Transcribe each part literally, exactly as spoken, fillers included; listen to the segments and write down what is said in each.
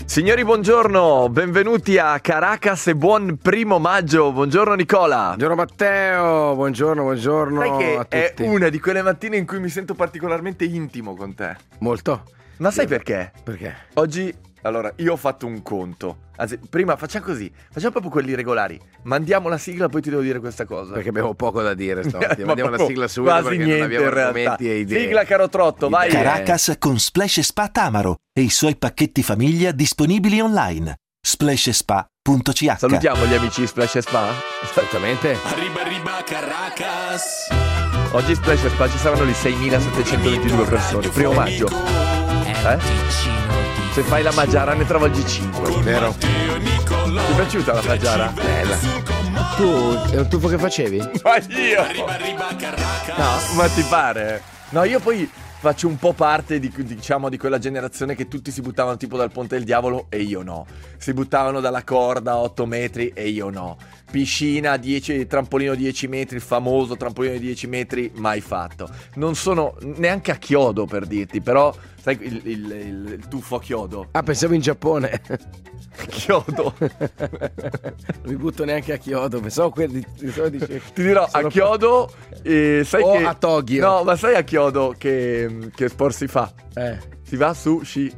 Signori, buongiorno, benvenuti a Caracas e buon primo maggio. Buongiorno Nicola. Buongiorno Matteo, buongiorno, buongiorno sai che a tutti. È una di quelle mattine in cui mi sento particolarmente intimo con te. Molto. Ma sai perché? Perché? Oggi, allora, io ho fatto un conto. Anzi, prima facciamo così, facciamo proprio quelli regolari. Mandiamo la sigla, poi ti devo dire questa cosa. Perché abbiamo poco da dire stamattina. Ma Mandiamo la proprio sigla subito quasi perché niente, non abbiamo in realtà. argomenti e idee. Sigla caro Trotto, vai. Caracas con Splash Spa Tamaro e i suoi pacchetti famiglia disponibili online. splash spa punto c h. Salutiamo gli amici Splash Spa. Assolutamente. Arriba, arriba, Caracas. Oggi Splash Spa ci saranno lì seimilasettecentoventidue persone, primo maggio. Eh? Se fai la Maggiara ne travolgi cinque. Vero? Ti è piaciuta la Maggiara? Bella. Tu, è un tuffo che facevi? Ma io! Arriba, arriba, Caracas. No, ma ti pare? No, io poi faccio un po' parte di, diciamo, di quella generazione che tutti si buttavano tipo dal Ponte del Diavolo e io no. Si buttavano dalla corda a otto metri e io no. Piscina, dieci, trampolino dieci metri, il famoso trampolino di dieci metri, mai fatto. Non sono neanche a chiodo, per dirti, però sai il, il, il, il tuffo a chiodo. Ah, pensavo in Giappone. Chiodo. Non mi butto neanche a chiodo, pensavo quelli pensavo dice, Ti dirò, a chiodo eh, sai o che a Tokyo. No, ma sai a chiodo che, che sport si fa? Eh. Si va su sci.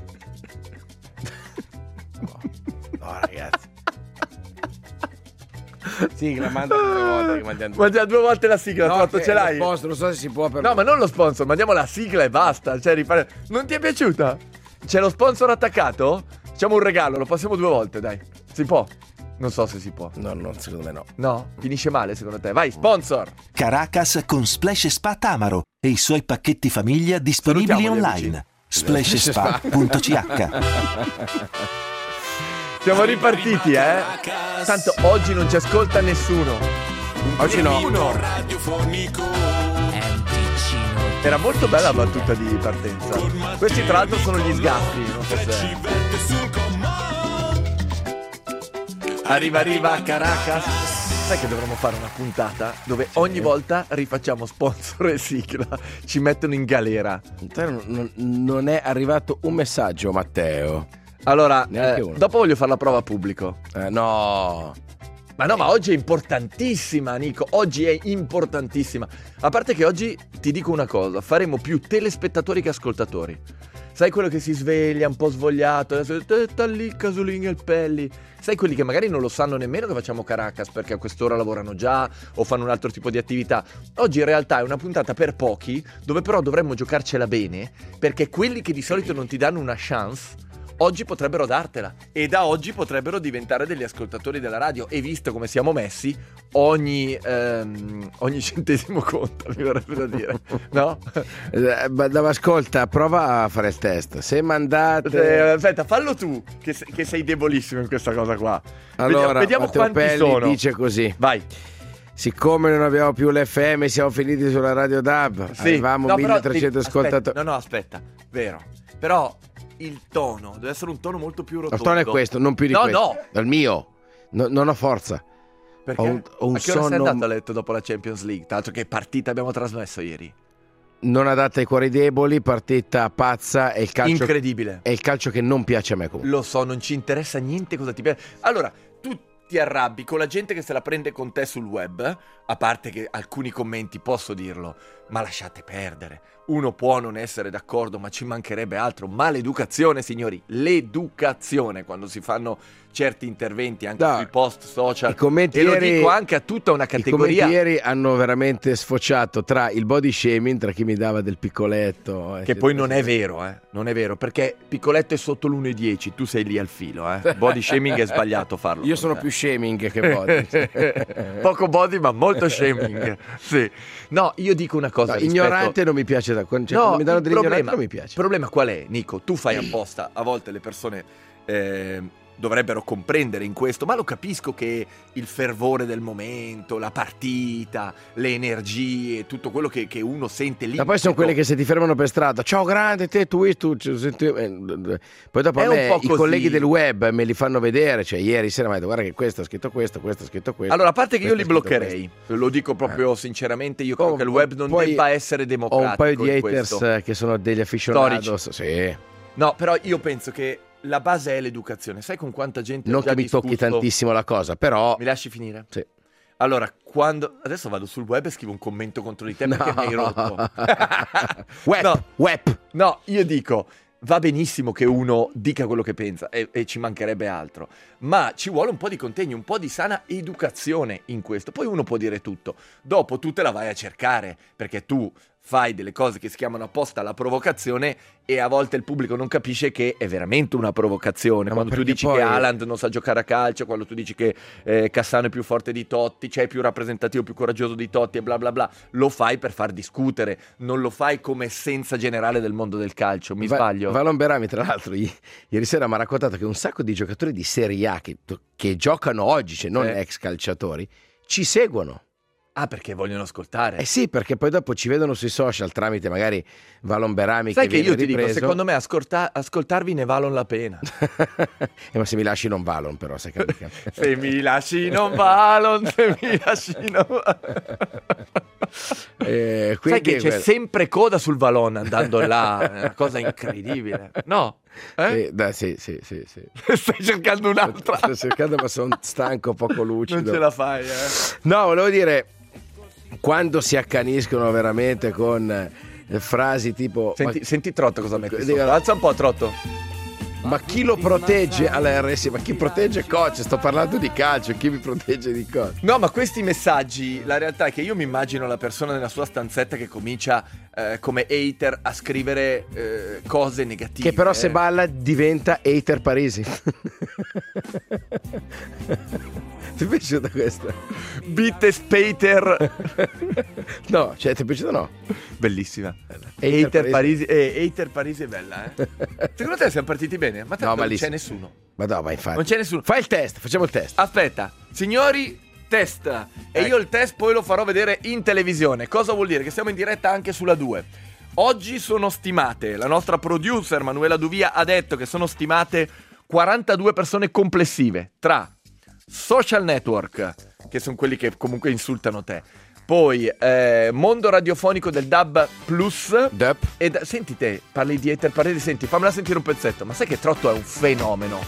No, ragazzi. Sigla, manda due volte che mandiamo due. Mandiamo due volte la sigla, No, Trotto, che ce l'hai? lo sponsor, non so se si può per No, ma non lo sponsor, mandiamo la sigla e basta. Cioè, rifare... Non ti è piaciuta? C'è lo sponsor attaccato? Facciamo un regalo, lo passiamo due volte, dai. Si può? Non so se si può. No, no, secondo me no. No? Finisce male secondo te? Vai, sponsor! Caracas con Splash Spa Tamaro e i suoi pacchetti famiglia disponibili Salutiamo gli online. splash spa punto c h. Siamo ripartiti, eh? Tanto oggi non ci ascolta nessuno. Oggi no. Nessuno. Radiofonico. Era molto bella la battuta di partenza. Questi tra l'altro sono gli sgaffi, non so se... Arriva, arriva, Caracas. Sai che dovremmo fare una puntata dove ogni volta rifacciamo sponsor e sigla, ci mettono in galera. Non, non- non è arrivato un messaggio, Matteo. Allora, Neanche eh, uno. dopo voglio fare la prova a pubblico. Eh, no. Ma no, ma oggi è importantissima, Nico. Oggi è importantissima. A parte che oggi ti dico una cosa: faremo più telespettatori che ascoltatori. Sai quello che si sveglia un po' svogliato, adesso sta lì casolini e pelli. Sai quelli che magari non lo sanno nemmeno che facciamo Caracas perché a quest'ora lavorano già o fanno un altro tipo di attività. Oggi in realtà è una puntata per pochi, dove però dovremmo giocarcela bene, perché quelli che di solito non ti danno una chance oggi potrebbero dartela, e da oggi potrebbero diventare degli ascoltatori della radio. E visto come siamo messi, ogni ehm, ogni centesimo conta, mi verrebbe da dire, no? Eh, ma- ma ascolta, prova a fare il test. Se mandate... Eh, aspetta, fallo tu, che, se- che sei debolissimo in questa cosa qua. Allora, vediamo Matteo quanti Pelli sono. dice così: Vai. siccome non abbiamo più l'F M, siamo finiti sulla Radio D A B. Sì. Avevamo No, però milletrecento ti- ascoltatori. aspetta, No, no, aspetta, vero. Però il tono deve essere un tono molto più rotondo. Il tono è questo, non più di No, questo. no. Dal mio. No- non ho forza. Perché? Ho un- ho un a che ora sei sonno- andato a letto dopo la Champions League? Tra l'altro che partita abbiamo trasmesso ieri. Non adatta ai cuori deboli, partita pazza, è il calcio, Incredibile. è il calcio che non piace a me comunque. Lo so, non ci interessa niente cosa ti piace. Allora, tu ti arrabbi con la gente che se la prende con te sul web, a parte che alcuni commenti, posso dirlo, ma lasciate perdere. Uno può non essere d'accordo, ma ci mancherebbe altro. Ma l'educazione, signori, l'educazione, quando si fanno certi interventi anche No, sui post social, i commenti e lo ieri- dico anche a tutta una I categoria. commenti ieri hanno veramente sfociato tra il body shaming, tra chi mi dava del piccoletto, Che poi non è vero, eh. Non è vero, perché Piccoletto è sotto l'uno e dieci, tu sei lì al filo, eh. Body shaming è sbagliato farlo. Io con sono te. più shaming che body. Poco body ma molto shaming. Sì. No, io dico una cosa No, rispetto- ignorante non mi piace, da, cioè, No, quando mi danno il dell'ignorante problema, non mi piace. Il problema qual è, Nico? Tu fai apposta, a volte le persone eh, dovrebbero comprendere in questo, ma lo capisco che il fervore del momento, la partita, le energie, tutto quello che, che uno sente lì. Ma poi sono dico, quelli che se ti fermano per strada, ciao grande te, tu, tu, tu, tu, tu eh, poi dopo È a un me po' i così. colleghi del web me li fanno vedere, cioè ieri sera mi ha detto guarda che questo ha scritto questo, questo ha scritto questo. Allora, a parte che io li questo ha scritto bloccherei, lo dico proprio sinceramente, io credo Oh, che il web non poi debba essere Ho democratico un paio di in haters questo. eh, che sono degli aficionados. Storici. Sì. No, però io penso che la base è l'educazione. Sai con quanta gente Non ho già che mi discusso? tocchi tantissimo la cosa, però... Mi lasci finire? Sì. Allora, quando... Adesso vado sul web e scrivo un commento contro di te perché mi hai rotto. Web, No. web. No, io dico, va benissimo che uno dica quello che pensa e, e ci mancherebbe altro, ma ci vuole un po' di contegno, un po' di sana educazione in questo. Poi uno può dire tutto, dopo tu te la vai a cercare, perché tu fai delle cose che si chiamano apposta la provocazione e a volte il pubblico non capisce che è veramente una provocazione. No, quando tu perché dici poi- che Haaland non sa giocare a calcio, quando tu dici che eh, Cassano è più forte di Totti, cioè è più rappresentativo, più coraggioso di Totti e bla bla bla, lo fai per far discutere, non lo fai come essenza generale del mondo del calcio. Mi Va- sbaglio? Valon Berami, tra l'altro, i- ieri sera mi ha raccontato che un sacco di giocatori di Serie A che, che giocano oggi, cioè non Eh. ex calciatori, ci seguono. Ah, perché vogliono ascoltare. Eh sì, perché poi dopo ci vedono sui social tramite magari Valon Berami. Sai che viene io ti dico, ripreso. secondo me ascolta- ascoltarvi ne valon la pena. Eh, ma se mi lasci non Valon, però, sai che mica. Se mi lasci non valon, se mi lasci non valon. Eh, Sai quindi che c'è quel- sempre coda sul valone andando là, è una cosa incredibile. No? Eh? Sì, dai, sì, sì, sì, sì. Stai cercando un'altra. Sto cercando, ma sono stanco, poco lucido. Non ce la fai, eh. No, volevo dire, quando si accaniscono veramente con eh, frasi tipo Senti, senti Trotto cosa mette Dico- sotto. Alza un po' Trotto. ma, ma chi lo protegge alla R S? Ma chi protegge coach? Sto parlando di calcio, chi mi protegge di coach? No, ma questi messaggi, la realtà è che io mi immagino la persona nella sua stanzetta che comincia eh, come hater a scrivere eh, cose negative. Che però se eh. balla diventa hater Parisi. Ti è piaciuta questa? Bitte Spater. No, cioè ti è piaciuta o no? Bellissima. Hater Hater Parisi, eh, hater Parisi è bella, eh. Secondo te siamo partiti bene? Ma tanto No, non c'è malissimo. nessuno. Ma no, ma infatti. Non c'è nessuno. Fai il test, facciamo il test. Aspetta, signori, test. E Ecco. io il test poi lo farò vedere in televisione. Cosa vuol dire? Che siamo in diretta anche sulla due. Oggi sono stimate, la nostra producer Manuela Duvia ha detto che sono stimate quarantadue persone complessive tra social network, che sono quelli che comunque insultano te, poi eh, mondo radiofonico del D A B Plus. Dup. E da- senti te, parli di Ether Parisi, senti, fammela sentire un pezzetto. Ma sai che Trotto è un fenomeno?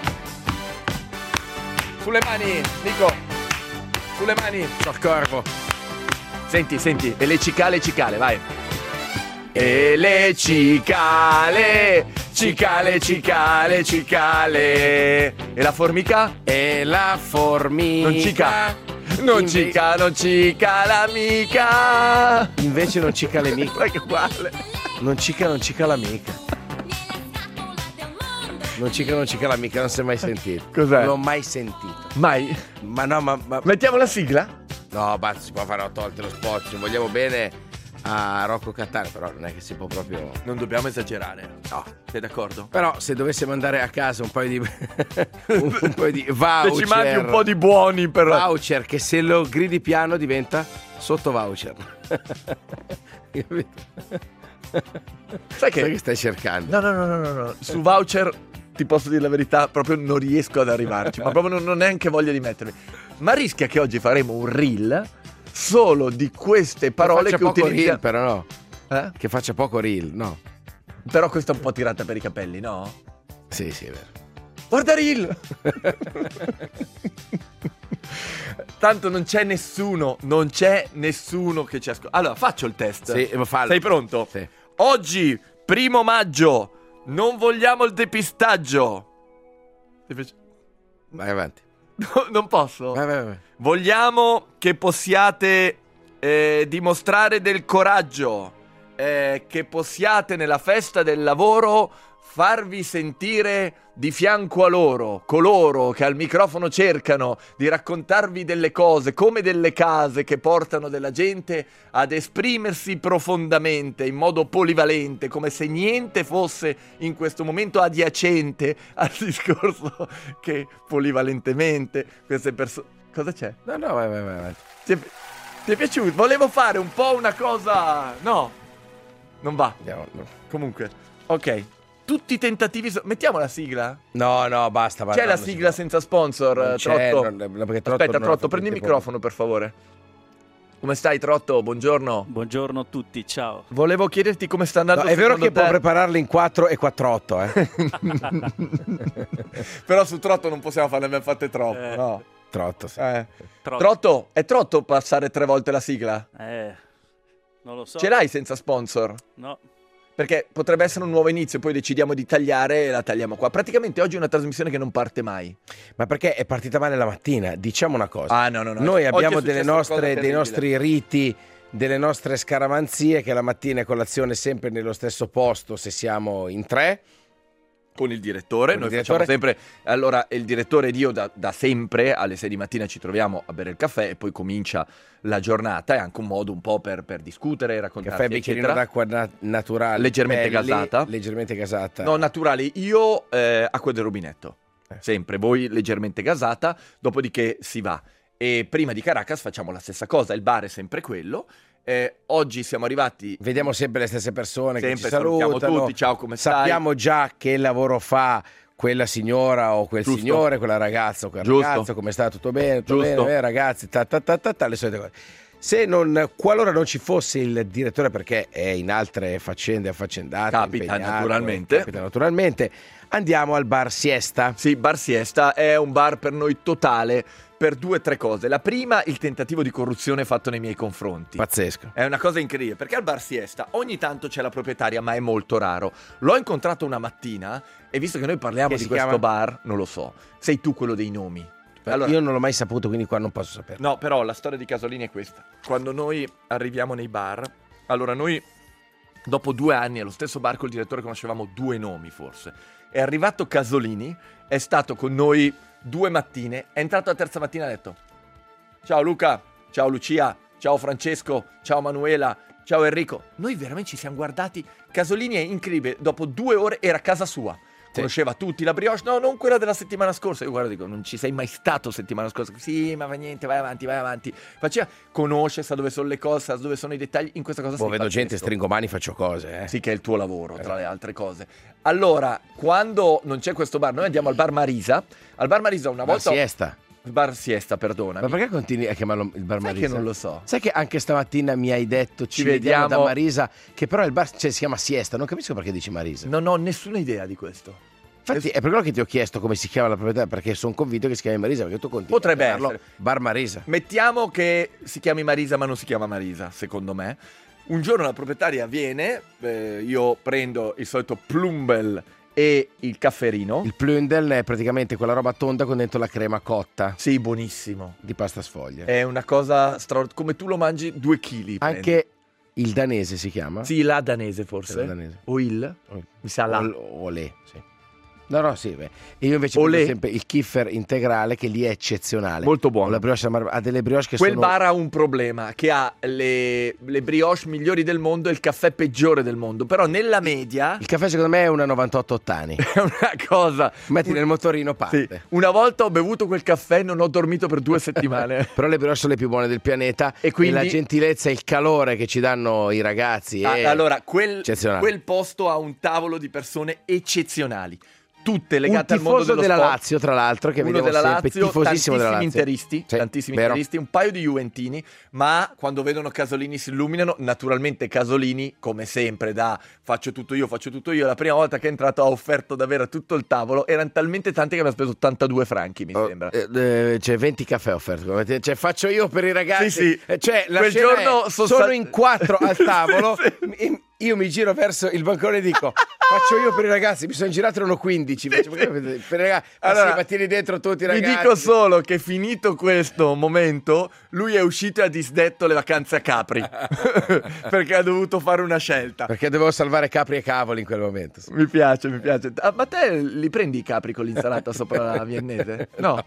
Sulle mani, Nico. Sulle mani. Soccorvo. Senti, senti, e le cicale, cicale, vai. E le cicale, cicale, cicale, cicale. E la formica? E la formica. Non cica. Non Inve- cica, non cica l'amica. Invece non cica le mica. Ma che uguale. Non cica, non cica l'amica. Non cica, non cica l'amica, non si è mai sentito. Cos'è? Non l'ho mai sentito. Mai. Ma no, ma... ma... Mettiamo la sigla? No, basta, si può fare a tolte lo spot. Ci vogliamo bene a Rocco Catania, però non è che si può proprio... Non dobbiamo esagerare. No. Sei d'accordo? Però se dovesse mandare a casa un paio di... un, un po' di voucher... Se ci mandi un po' di buoni per... Voucher che se lo gridi piano diventa sotto voucher. Capito? Sai che... Sai che stai cercando? No, no, no, no, no, no. Su voucher ti posso dire la verità, proprio non riesco ad arrivarci, ma proprio non, non ho neanche voglia di mettermi. Ma rischia che oggi faremo un reel solo di queste parole che che faccia poco utilizziamo. reel, però no. Eh? Che faccia poco reel, no. Però questa è un po' tirata per i capelli, no? Sì, sì, è vero. Guarda reel! Tanto non c'è nessuno, non c'è nessuno che ci ascolta. Allora, faccio il test. Sì, ma fallo. Sei pronto? Sì. Oggi, primo maggio, non vogliamo il depistaggio. Ti piace- Vai avanti. No, non posso. Vai, vai, vai. Vogliamo che possiate eh, dimostrare del coraggio, eh, che possiate nella festa del lavoro farvi sentire di fianco a loro, coloro che al microfono cercano di raccontarvi delle cose come delle case che portano della gente ad esprimersi profondamente, in modo polivalente, come se niente fosse in questo momento adiacente al discorso che polivalentemente queste persone... Cosa c'è? No, no, vai, vai, vai, vai. Ti è, ti è piaciuto? Volevo fare un po' una cosa... No, non va. Andiamo, no. Comunque, ok. Tutti i tentativi... so- Mettiamo la sigla? No, no, basta. C'è la sigla senza sponsor, Non c'è, Trotto? non- no, perché Trotto Aspetta, non ha Trotto, fatto prendi il tempo. microfono, per favore. Come stai, Trotto? Buongiorno. Buongiorno a tutti, ciao. Volevo chiederti come sta andando. No, è vero secondo che te... può prepararli in quattro e quattr'otto, eh? Però su Trotto non possiamo farne ben fatte troppo, Eh. no? Trotto, sì. Eh. Trotto. Trotto, è Trotto passare tre volte la sigla? Eh, non lo so. Ce l'hai senza sponsor? No. Perché potrebbe essere un nuovo inizio, poi decidiamo di tagliare e la tagliamo qua. Praticamente oggi è una trasmissione che non parte mai. Ma perché è partita male la mattina? Diciamo una cosa. Ah, no, no, no. Noi Oggi abbiamo è delle successa una cosa nostre, dei terribile. nostri riti, delle nostre scaramanzie, che la mattina è colazione sempre nello stesso posto se siamo in tre. Con il direttore, Con noi il direttore. facciamo sempre. Allora, il direttore ed io da, da sempre alle sei di mattina ci troviamo a bere il caffè e poi comincia la giornata. È anche un modo un po' per, per discutere, raccontarsi, Caffè, bicchierino eccetera. d'acqua na- naturale. Leggermente belli, gasata. Leggermente gasata. No, naturali. Io eh, acqua del rubinetto. Eh. Sempre. Voi leggermente gasata. Dopodiché si va. E prima di Caracas facciamo la stessa cosa. Il bar è sempre quello. Eh, oggi siamo arrivati. Vediamo sempre le stesse persone che Sempre ci salutiamo salutano. tutti. Ciao, come stai? Sappiamo già che lavoro fa quella signora o quel Giusto. signore, quella ragazza o quel Giusto. ragazzo, come sta? Tutto bene? Tutto Giusto. bene, eh, ragazzi, ta, ta, ta, ta, ta, le solite cose. Se non, qualora non ci fosse il direttore, perché è in altre faccende affaccendate, Capita impegnato, naturalmente. capita naturalmente, andiamo al bar Siesta. Sì, Bar Siesta è un bar per noi totale per due o tre cose. La prima, il tentativo di corruzione fatto nei miei confronti. Pazzesco. È una cosa incredibile, perché al Bar Siesta ogni tanto c'è la proprietaria, ma è molto raro. L'ho incontrato una mattina e visto che noi parliamo Che di si questo chiama? bar, non lo so. Sei tu quello dei nomi. Allora, Io non l'ho mai saputo, quindi qua non posso saperlo. no, però la storia di Casolini è questa. Quando noi arriviamo nei bar, allora noi dopo due anni allo stesso bar col direttore conoscevamo due nomi forse. È arrivato Casolini, è stato con noi due mattine, è entrato la terza mattina e ha detto: ciao Luca, ciao Lucia, ciao Francesco, ciao Manuela, ciao Enrico. Noi veramente ci siamo guardati. Casolini è incredibile, dopo due ore era a casa sua. Conosceva tutti la brioche, no, non quella della settimana scorsa. Io guardo, dico, non ci sei mai stato settimana scorsa. Sì, ma fa niente, vai avanti, vai avanti. Faceva, conosce, sa dove sono le cose, sa dove sono i dettagli. In questa cosa Boh, sei vedo gente, pazzesco. stringo mani, faccio cose, eh. Sì, che è il tuo lavoro, tra le altre cose. Allora, quando non c'è questo bar, noi andiamo al bar Marisa. Al bar Marisa una Bar volta... Siesta. Il bar Siesta, perdonami. Ma perché continui a chiamarlo il bar Sai Marisa? che non lo so. Sai che anche stamattina mi hai detto ci, Ci vediamo vediamo. da Marisa, che però il bar cioè, si chiama Siesta, non capisco perché dici Marisa. Non ho nessuna idea di questo. Infatti è per quello che ti ho chiesto come si chiama la proprietà, perché sono convinto che si chiami Marisa, perché tu continui Potrebbe a chiamarlo essere. bar Marisa. Mettiamo che si chiami Marisa, ma non si chiama Marisa, secondo me. Un giorno la proprietaria viene, eh, io prendo il solito Plumbel e il cafferino. Il Plundel è praticamente quella roba tonda con dentro la crema cotta Sì, buonissimo. di pasta sfoglia. È una cosa straordinaria. Come tu lo mangi, due chili. Anche il danese si chiama? Sì, la danese forse. La danese. O il? Mi sa la. O, o le, sì. No, no, sì. Beh. E io invece Olé. prendo sempre il kiffer integrale, che lì è eccezionale. Molto buono. Ho la brioche, alla mar- ha delle brioche che Quel sono... bar ha un problema, che ha le, le brioche migliori del mondo e il caffè peggiore del mondo. Però nella media Il caffè secondo me è una novantotto ottani. è una cosa... Metti nel motorino, Sì. parte. Una volta ho bevuto quel caffè e non ho dormito per due settimane. Però le brioche sono le più buone del pianeta E quindi- la gentilezza e il calore che ci danno i ragazzi è Ah, allora, quel, eccezionale. quel posto ha un tavolo di persone eccezionali. Tutte un legate al mondo tifoso dello della sport. Lazio, tra l'altro, che Uno vediamo della sempre, Lazio, tifosissimo della tantissimi Lazio. interisti, Sì, tantissimi vero. interisti, un paio di juventini, ma quando vedono Casolini si illuminano. Naturalmente Casolini, come sempre, da faccio tutto io, faccio tutto io. La prima volta che è entrato ha offerto davvero tutto il tavolo, erano talmente tanti che aveva speso ottantadue franchi, mi Oh, sembra. eh, eh, c'è venti caffè offerto, cioè faccio io per i ragazzi. Sì, sì. Eh, cioè, la Quel scena giorno è, sono sono stat- in quattro al tavolo. Sì, sì. in- Io mi giro verso il bancone e dico faccio io per i ragazzi, mi sono girato erano quindici. Faccio, per i ragazzi, Allora, allora, tieni dentro tutti i Vi ragazzi. dico solo che finito questo momento, lui è uscito e ha disdetto le vacanze a Capri perché ha dovuto fare una scelta. Perché dovevo salvare capri e cavoli in quel momento. Mi piace, mi piace. Ah, ma te li prendi i capri con l'insalata sopra la viennese? No.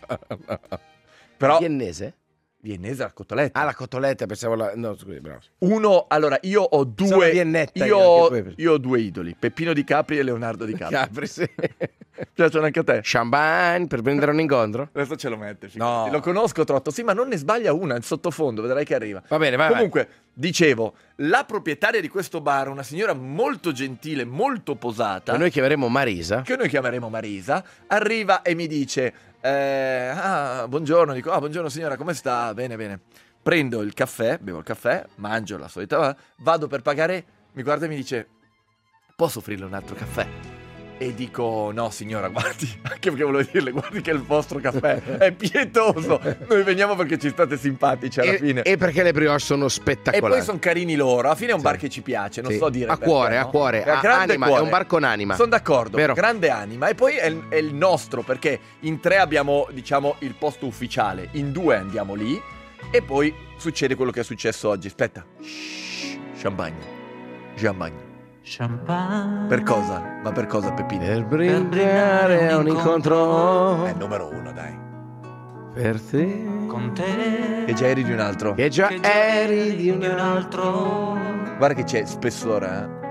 Però Viennese? viennese alla cotoletta. Ah, la cotoletta, pensavo la... No, scusi, bravo. Uno, allora, io ho Sono due viennetta, io, io, ho, anche tu. io ho due idoli, Peppino Di Capri e Leonardo Di Capri. Capri, sì. Piacciono anche a te? Champagne per prendere un incontro? Adesso ce lo mette, figurati. No. Lo conosco Trotto, sì, ma non ne sbaglia una, in sottofondo, vedrai che arriva. Va bene, vai, vai. Comunque, dicevo, la proprietaria di questo bar, una signora molto gentile, molto posata, Ma noi chiameremo Marisa. che noi chiameremo Marisa, arriva e mi dice, eh, ah, buongiorno, dico, ah, buongiorno signora, come sta? Bene, bene. prendo il caffè, bevo il caffè, mangio la solita, vado per pagare, mi guarda e mi dice: posso offrirle un altro caffè? E dico: no signora, guardi, anche perché volevo dirle, guardi che il vostro caffè è pietoso, noi veniamo perché ci state simpatici alla e, fine. E perché le brioche sono spettacolari. E poi sono carini loro, alla fine è un Sì. bar che ci piace, non Sì. so dire a perché, cuore, no? a cuore, È a a grande anima, cuore. è un bar con anima. Sono d'accordo, Vero. grande anima. E poi è il, è il nostro, perché in tre abbiamo, diciamo, il posto ufficiale, in due andiamo lì e poi succede quello che è successo oggi. Aspetta. Shh, champagne. Champagne. Champagne. Per cosa? Ma per cosa, Peppino? Per brindare a un incontro È il numero uno, dai. per te. Con te. E già eri di un altro. Che già Che già eri di un altro. altro. Guarda che c'è spessore,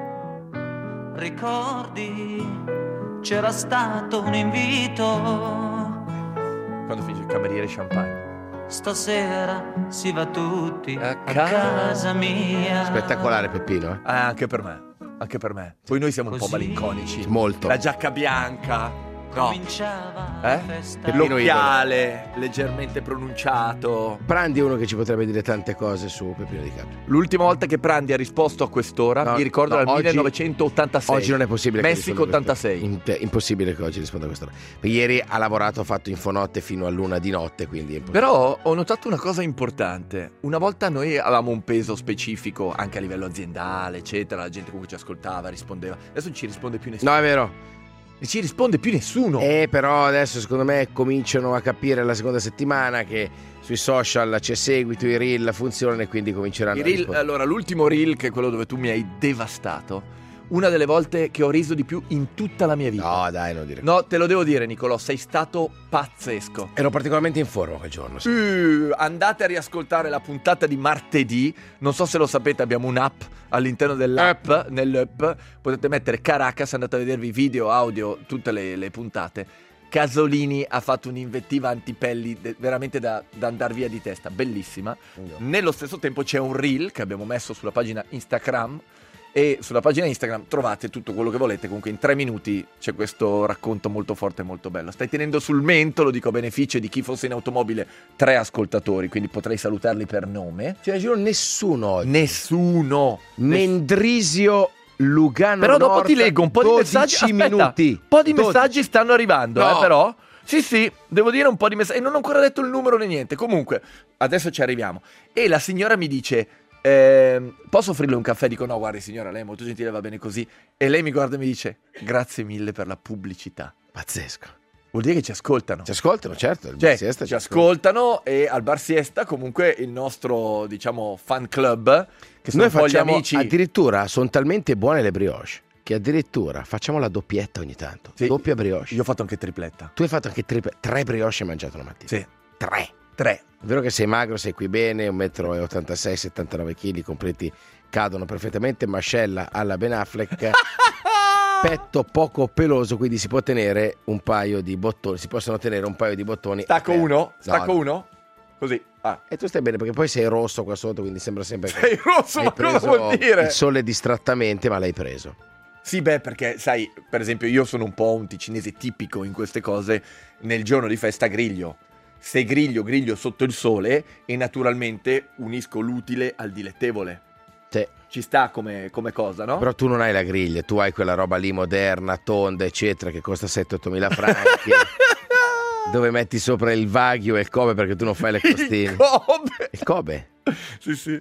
eh? Ricordi, c'era stato un invito. Quando finisce il cameriere champagne. Stasera si va tutti A a, casa. casa mia. Spettacolare Peppino, eh? Ah, anche per me. Anche per me. Poi noi siamo un po' Così. malinconici. Molto. La giacca bianca. No. Cominciava Eh? la festa. Peppino L'occhiale leggermente pronunciato. Prandi uno che ci potrebbe dire tante cose su Peppino Di Caprio. L'ultima volta che Prandi ha risposto a quest'ora, No, mi ricordo no, era il oggi- millenovecentottantasei. Oggi non è possibile che Messico risponda a questa- ottantasei. Im- impossibile che oggi risponda a questa ora. Perché ieri ha lavorato, ha fatto infonotte fino a luna di notte, quindi è impossibile. Però ho notato una cosa importante. Una volta noi avevamo un peso specifico anche a livello aziendale, eccetera. La gente comunque ci ascoltava, rispondeva. Adesso non ci risponde più nessuno. No, è vero. Non ci risponde più nessuno. Eh, però adesso secondo me cominciano a capire la seconda settimana che sui social c'è seguito, i reel funzionano e quindi cominceranno I a reel, rispondere. allora, l'ultimo reel, che è quello dove tu mi hai devastato, una delle volte che ho riso di più in tutta la mia vita. No, dai, non dire. No, te lo devo dire, Nicolò, sei stato pazzesco. Ero particolarmente in forma quel giorno. Sì. Uh, andate a riascoltare la puntata di martedì. Non so se lo sapete, abbiamo un'app all'interno dell'app, nell'app potete mettere Caracas, andate a vedervi video, audio, tutte le, le puntate. Casolini ha fatto un'invettiva antipelli de- veramente da, da andar via di testa, bellissima. Nello stesso tempo c'è un reel che abbiamo messo sulla pagina Instagram, e sulla pagina Instagram trovate tutto quello che volete. Comunque in tre minuti c'è questo racconto molto forte e molto bello. Stai tenendo sul mento, lo dico a beneficio di chi fosse in automobile, tre ascoltatori, quindi potrei salutarli per nome. Cioè, giuro, nessuno oggi. Nessuno. Mendrisio Lugano Però dopo Nord, ti leggo un po' di dodici messaggi. Aspetta, minuti. un po' di dodici. messaggi stanno arrivando, No. eh, però. Sì, sì, devo dire un po' di messaggi. E non ho ancora detto il numero né niente. Comunque, adesso ci arriviamo. E la signora mi dice: ehm, posso offrirle un caffè? Dico: no, guardi signora, lei è molto gentile, va bene così. E lei mi guarda e mi dice: grazie mille per la pubblicità. Pazzesco. Vuol dire che ci ascoltano. Ci ascoltano, certo. il Cioè, bar siesta ci ascoltano, e al Bar Siesta comunque il nostro, diciamo, fan club, che sono Noi un po' gli facciamo amici. addirittura, sono talmente buone le brioche che addirittura facciamo la doppietta ogni tanto. Sì. Doppia brioche. Io ho fatto anche tripletta. Tu hai fatto anche tre, tre brioche hai mangiato la mattina. Sì, Tre. tre. È vero che sei magro, sei qui bene, un metro e ottantasei, settantanove chili completi cadono perfettamente, mascella alla Ben Affleck, petto poco peloso, quindi si può tenere un paio di bottoni, si possono tenere un paio di bottoni. Stacco aperti. uno? Stacco No. uno? Così. Ah. E tu stai bene perché poi sei rosso qua sotto, quindi sembra sempre che Sei rosso, hai ma cosa preso vuol dire? il sole distrattamente, ma l'hai preso. Sì, beh, perché sai, per esempio, io sono un po' un ticinese tipico in queste cose. Nel giorno di festa griglio. Se griglio, griglio sotto il sole, e naturalmente unisco l'utile al dilettevole. Sì. Ci sta come, come cosa, no? Però tu non hai la griglia, tu hai quella roba lì moderna, tonda, eccetera, che costa sette otto mila franchi. Dove metti sopra il Wagyu e il Kobe perché tu non fai le costine. Il Kobe. Il Kobe? Sì, sì.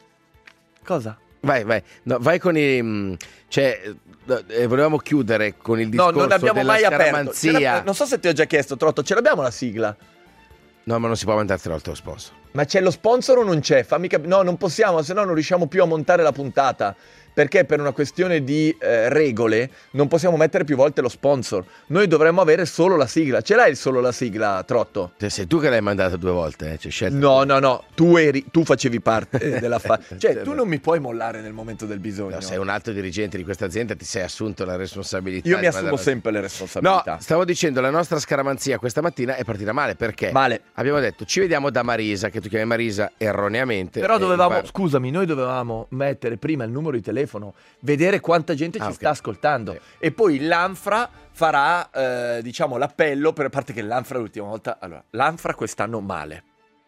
Cosa? Vai, vai. No, vai con i... mh, Cioè, eh, volevamo chiudere con il No, discorso non abbiamo della mai aperto. Ce scaramanzia. l'ab- non so se ti ho già chiesto, Trotto, ce l'abbiamo la sigla? No, ma non si può mandartelo al tuo sponsor. Ma c'è lo sponsor o non c'è? Fammi cap- no, non possiamo, se no non riusciamo più a montare la puntata. Perché per una questione di eh, regole non possiamo mettere più volte lo sponsor. Noi dovremmo avere solo la sigla. Ce l'hai solo la sigla, Trotto? Cioè, sei tu che l'hai mandata due volte, eh? C'è scelta. No, no, no, tu eri, tu facevi parte della fa- Cioè, Certo. tu non mi puoi mollare nel momento del bisogno. No, sei un alto dirigente di questa azienda, ti sei assunto la responsabilità. Io mi di assumo mandare- sempre le No, responsabilità. stavo dicendo, la nostra scaramanzia questa mattina è partita male perché Male. abbiamo detto ci vediamo da Marisa, che tu chiami Marisa erroneamente. Però e dovevamo, il bar- scusami, noi dovevamo mettere prima il numero di telefono, vedere quanta gente Ah, ci ok. sta ascoltando, Sì. e poi l'Anfra farà, eh, diciamo, l'appello, per a parte che l'Anfra l'ultima volta, allora, l'Anfra quest'anno male,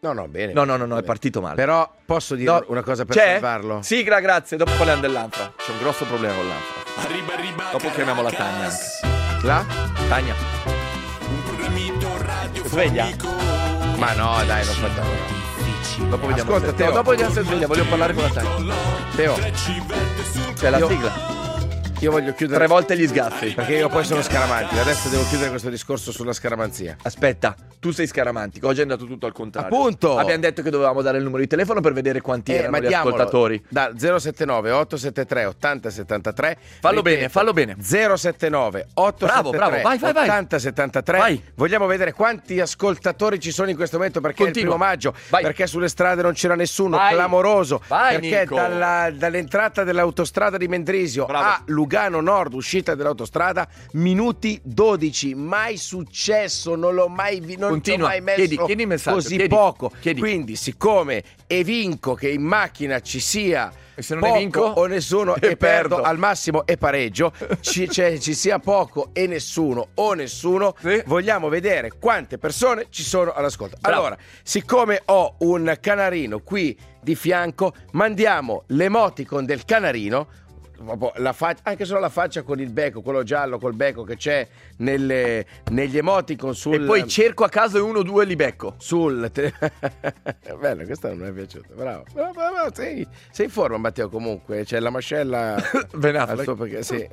No, no, bene. No, no, no, no, è bene. partito male. Però posso dire No, una cosa per c'è? salvarlo? Sigla, grazie. Dopo parliamo dell'Anfra. C'è un grosso problema con l'Anfra. Arriba, arriba, Dopo chiamiamo la Tania Caracas. anche. La? Tania, Un programmito sveglia? radiofonico. Ma no, dai, non facciamo. dopo vediamo Ascolta, se... Teo. no, dopo vediamo se sveglia. Voglio parlare con la Tania. Teo, C'è la Io- sigla. io voglio chiudere. Tre volte gli sgaffi. Perché io poi sono scaramantico. Adesso devo chiudere questo discorso sulla scaramanzia. Aspetta, tu sei scaramantico. Oggi è andato tutto al contrario. Appunto. Abbiamo detto che dovevamo dare il numero di telefono per vedere quanti Eh, erano ma gli diamolo. ascoltatori. Dal zero sette nove otto sette tre otto zero sette tre. Fallo bene, fallo bene. zero sette nove otto Bravo, sette bravo, tre vai, vai, vai. otto zero sette tre. Vai. Vogliamo vedere quanti ascoltatori ci sono in questo momento perché Continua. è il primo maggio, Vai. perché sulle strade non c'era nessuno, Vai. clamoroso, Vai, perché Nico. dalla- dall'entrata dell'autostrada di Mendrisio Bravo. a Lugano Nord, uscita dell'autostrada, minuti dodici, mai successo, non l'ho mai vi- non ci ho Continua, mai messo chiedi, chiedi il messaggio, così chiedi, poco. chiedi. Quindi, siccome evinco che in macchina ci sia E se non poco evinco? o nessuno E e perdo, perdo. al massimo e pareggio, ci, cioè, ci sia poco e nessuno o nessuno, Sì. vogliamo vedere quante persone ci sono all'ascolto. Bravo. Allora, siccome ho un canarino qui di fianco, mandiamo l'emoticon del canarino, la fa- anche solo la faccia con il becco, quello giallo col becco che c'è nelle- negli emoticon sul... E poi cerco a caso e uno o due li becco. sul te- bello, questa non mi è piaciuta, bravo, bravo, bravo, sei, sei in forma Matteo, comunque c'è la mascella Ben al Affleck. suo perché sì.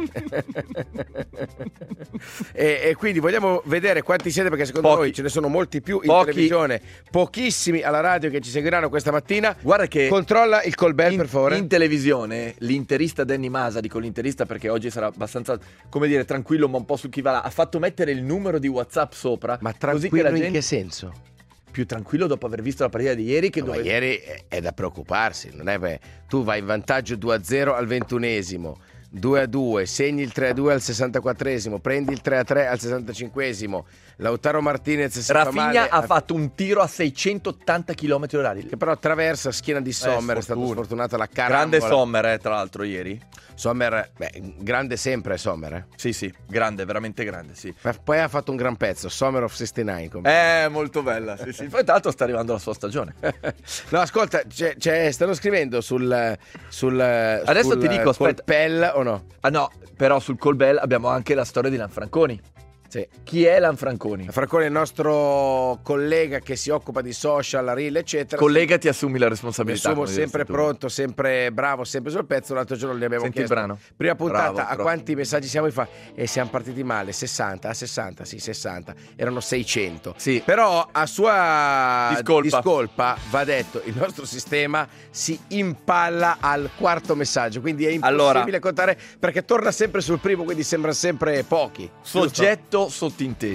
e, e quindi vogliamo vedere quanti siete, perché secondo Pochi. noi ce ne sono molti più in Pochi. televisione, pochissimi alla radio che ci seguiranno questa mattina. Guarda che Controlla il call bell in, per favore. in televisione l'interista Danny Masa, dico l'interista perché oggi sarà abbastanza, come dire, tranquillo ma un po' su chi va là, ha fatto mettere il numero di WhatsApp sopra, Ma così che tranquillo la in gente che senso? più tranquillo dopo aver visto la partita di ieri che No, dove... ma ieri è- è da preoccuparsi, non è beh, tu vai in vantaggio due a zero al ventunesimo, due a due, segni il tre a due al sessantaquattresimo, prendi il tre a tre al sessantacinquesimo, Lautaro Martinez si fa male, Rafinha ha fatto un tiro a seicentottanta chilometri orari. che però attraversa schiena di Sommer, è stato sfortuna. sfortunato la carambola. Grande Sommer, eh, tra l'altro, ieri. Sommer, beh, grande sempre Sommer, eh. Sì, sì, grande, veramente grande, sì. Ma poi ha fatto un gran pezzo, Summer of sessantanove. come- Eh, molto bella, sì, sì. Poi tra l'altro sta arrivando la sua stagione. No, ascolta, c'è- c'è- stanno scrivendo sul sul Adesso sul ti dico, aspetta. Colpel o no? Ah no, però sul Colbell abbiamo anche la storia di Lanfranconi. Sì. Chi è Lanfranconi? Francone è il nostro collega che si occupa di social, reel, eccetera. Collega, ti assumi la Mi responsabilità. assumo come sempre diresti tu. pronto, sempre bravo, sempre sul pezzo. L'altro giorno gli abbiamo Senti il chiesto. brano. Prima puntata, Bravo, a troppo. quanti messaggi siamo? E fa, e siamo partiti male, sessanta, a sessanta, sì, sessanta. Erano seicento. Sì. Però a sua Discolpa. discolpa, va detto, il nostro sistema si impalla al quarto messaggio, quindi è impossibile Allora. contare perché torna sempre sul primo, quindi sembrano sempre pochi. giusto? Soggetto sottinteso,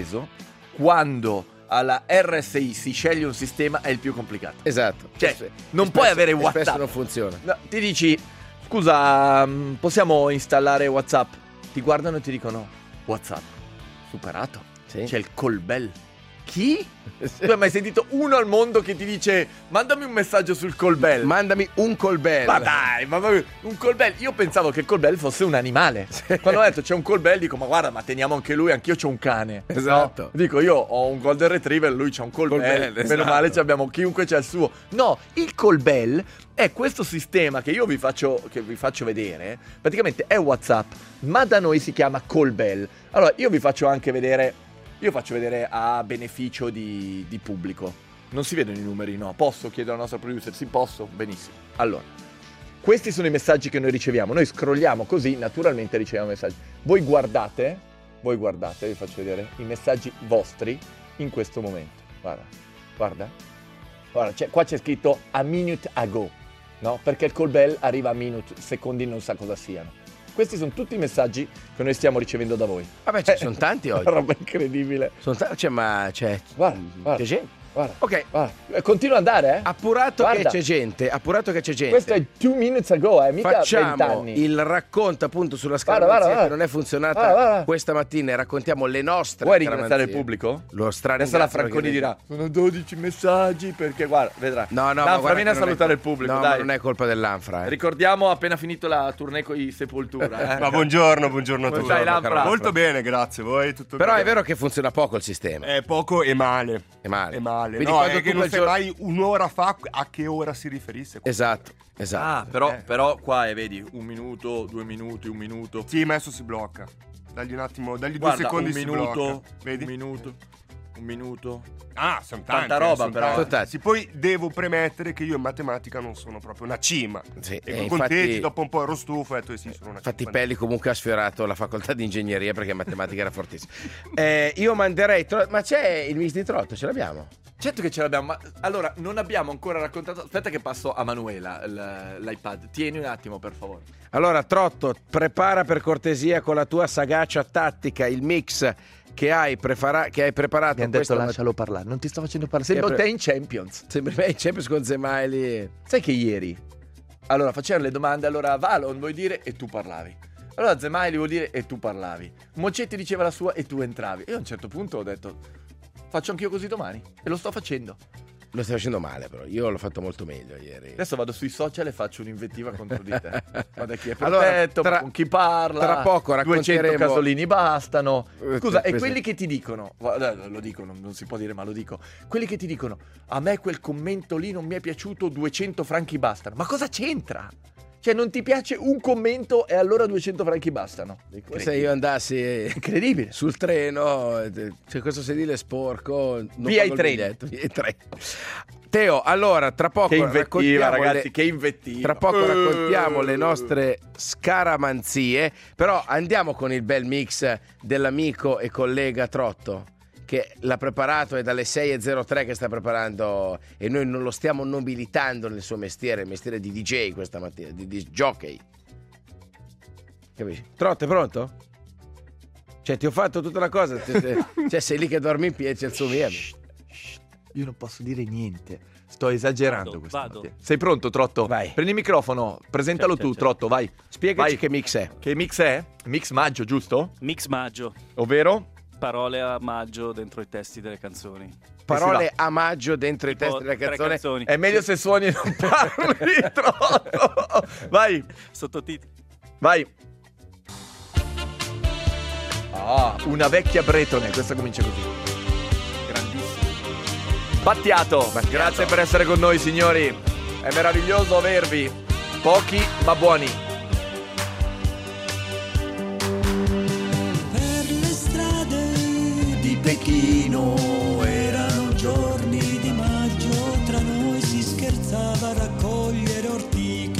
quando alla R S I si sceglie un sistema è il più complicato. Esatto. Cioè, Spesso- non spesso- puoi avere e WhatsApp. Spesso non funziona. No, ti dici, scusa, mm, possiamo installare WhatsApp? Ti guardano e ti dicono, WhatsApp, superato. Sì. C'è il call bell. Chi? Tu hai mai sentito uno al mondo che ti dice, mandami un messaggio sul call bell? Mandami un call bell. Ma dai, ma ma- un call bell. Io pensavo che il call bell fosse un animale. Quando ho detto c'è un call bell, dico, ma guarda, ma teniamo anche lui, anch'io c'ho un cane. Esatto. No? Dico, io ho un golden retriever, lui c'ha un call, Call bell. bell, Meno esatto. male ci abbiamo, chiunque c'ha il suo. No, il call bell è questo sistema che io vi faccio, che vi faccio vedere. Praticamente è WhatsApp, ma da noi si chiama call bell. Allora, io vi faccio anche vedere. Io faccio vedere a beneficio di, di pubblico. Non si vedono i numeri, no? Posso chiedere alla nostra producer? Sì, posso? Benissimo. Allora, questi sono i messaggi che noi riceviamo. Noi scrolliamo così, naturalmente riceviamo messaggi. Voi guardate, voi guardate, vi faccio vedere i messaggi vostri in questo momento. Guarda, guarda. Guarda, c'è- qua c'è scritto a minute ago, no? Perché il call bell arriva a minute, secondi non sa cosa siano. Questi sono tutti i messaggi che noi stiamo ricevendo da voi. Vabbè, ci sono tanti oggi. Una roba incredibile. Sono ta- cioè, ma c'è. Guarda, guarda. C'è gente. Guarda, Ok, guarda. Eh, Continua ad andare, eh? appurato Guarda. che c'è gente, appurato che c'è gente. Questo è two minutes ago, eh, mica Facciamo vent'anni. il racconto appunto sulla Guarda, scaramanzia guarda, che guarda. non è funzionata Guarda, guarda. questa mattina e raccontiamo le nostre Vuoi ringraziare il scaramanzie. pubblico? Lo stra Adesso la ringrazio Franconi perché- dirà, sono dodici messaggi perché, guarda, vedrà. No, no, ma Lanfra, guarda vieni a che non è salutare col- il pubblico, no, dai. ma non è colpa dell'Anfra, eh. Ricordiamo appena finito la tournée con i Sepoltura, eh? Ma buongiorno, buongiorno a Come tutti. stai, Lampra? Molto bene, grazie. Voi tutto Però bene? è vero che funziona poco il sistema. È poco e male. È male. È male. male, Quindi no? quando È che tu non quel sai giorno- mai un'ora fa a che ora si riferisse. Esatto, esatto. Ah, però, Eh. però qua è, vedi, un minuto, due minuti, un minuto. Sì, ma adesso si blocca. Dagli un attimo, dagli Guarda, due secondi un si minuto, blocca. Vedi? un minuto, un minuto. Ah, sono tanti. Tanta roba, sono però. tanti. Sono tanti. Sì, poi devo premettere che io in matematica non sono proprio una cima. Sì, E e con infatti- contenti, dopo un po' ero stufo e ho detto eh sì, sono una Infatti cima. Pelli comunque ha sfiorato la facoltà di ingegneria perché matematica era fortissima. Eh, io manderei... Tro- ma c'è il mix di Trotto? Ce l'abbiamo? Certo che ce l'abbiamo, ma allora non abbiamo ancora raccontato. Aspetta che passo a Manuela l- l'iPad. Tieni un attimo, per favore. Allora, Trotto, prepara per cortesia con la tua sagacia tattica il mix che hai, prepara- che hai preparato. Mi hanno detto questa lascialo parlare. Non ti sto facendo parlare. Sembra Che te pre- in Champions. Sembra me in Champions con Zemaili. Sai che ieri, allora facevano le domande, allora Valon vuoi dire e tu parlavi. Allora Zemaili vuol dire e tu parlavi. Mocetti diceva la sua e tu entravi. Io a un certo punto ho detto faccio anch'io così domani e lo sto facendo. Lo stai facendo male, però. Io l'ho fatto molto meglio ieri. Adesso vado sui social e faccio un'invettiva contro di te. Guarda chi è Allora, protetto, tra- con chi parla. tra poco duecento racconteremo- casolini bastano. Eh, Scusa, e questo- quelli che ti dicono, guarda, lo dicono, non si può dire ma lo dico. Quelli che ti dicono a me quel commento lì non mi è piaciuto, duecento franchi bastano. Ma cosa c'entra? Cioè non ti piace un commento e allora duecento franchi bastano. Se io andassi Incredibile. sul treno, eh, c'è questo sedile sporco, non Via pago i il treni. biglietto, via i treni. Teo, allora, tra poco Che invettiva, raccontiamo ragazzi, le- che invettiva. Tra poco Eh. raccontiamo le nostre scaramanzie, però andiamo con il bel mix dell'amico e collega Trotto, che l'ha preparato, è dalle sei e zero tre che sta preparando e noi non lo stiamo nobilitando nel suo mestiere, il mestiere di D J questa mattina, di, di jockey. Capisci? Trotto, è pronto? Cioè ti ho fatto tutta la cosa, te- te- cioè sei lì che dormi in piedi, c'è il suo mio. Io non posso dire niente. Sto esagerando Vado, questa vado. mattina. Sei pronto, Trotto? Vai. Prendi il microfono, presentalo Certo, tu, certo. Trotto, vai. Spiegaci Vai. che mix è. Che mix è? Mix maggio, giusto? Mix maggio, Ovvero? parole a maggio dentro i testi delle canzoni. Parole a maggio dentro i Tipo testi della tre canzone. canzoni. È meglio se suoni e non parli, Trotto. Vai, Sottotitoli. vai. Ah, una vecchia bretone, questa comincia così. Grandissimo. Battiato. Battiato. Grazie per essere con noi, signori. È meraviglioso avervi. Pochi ma buoni. Per le strade di Pechino erano giorni di maggio, tra noi si scherzava a raccogliere ortiche.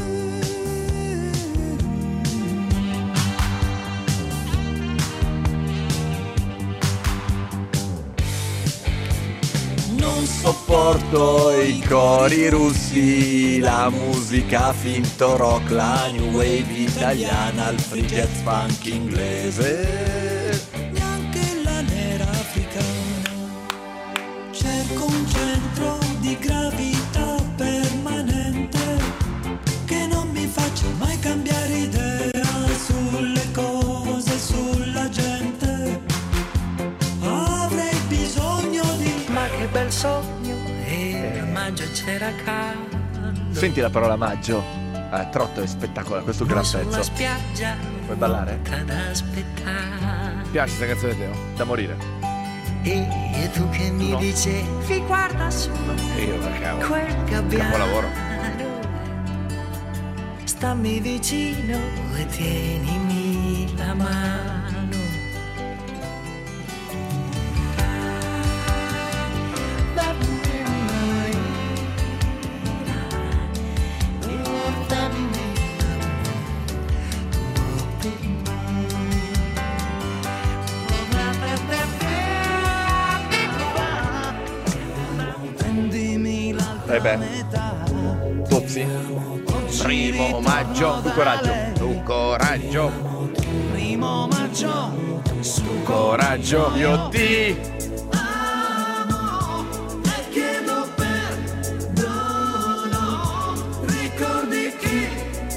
Non Sopporto i cori russi, la musica finto rock, la new wave italiana, il free jazz funk inglese. neanche la nera africana. Cerco un centro di gravità permanente che non mi faccia mai cambiare idea sulle cose, sulla gente. Avrei bisogno di... Ma che bel sogno, era maggio c'era caldo. Senti la parola maggio. Eh, Trotto è spettacolare, questo è un gran Sulla pezzo. spiaggia Vuoi ballare? ad aspettare. Mi piace questa canzone Teo? Da morire. E tu che mi No. dicevi guarda su Io la cavo. quel gabbiano, Capolavoro. stammi vicino e tienimi la mano. Prendimi l'altra Eh beh. metà. Tozzi. Primo maggio, Tu coraggio. tu coraggio, Primo maggio, su coraggio. Io ti. amo e chiedo perdono. Ricordi chi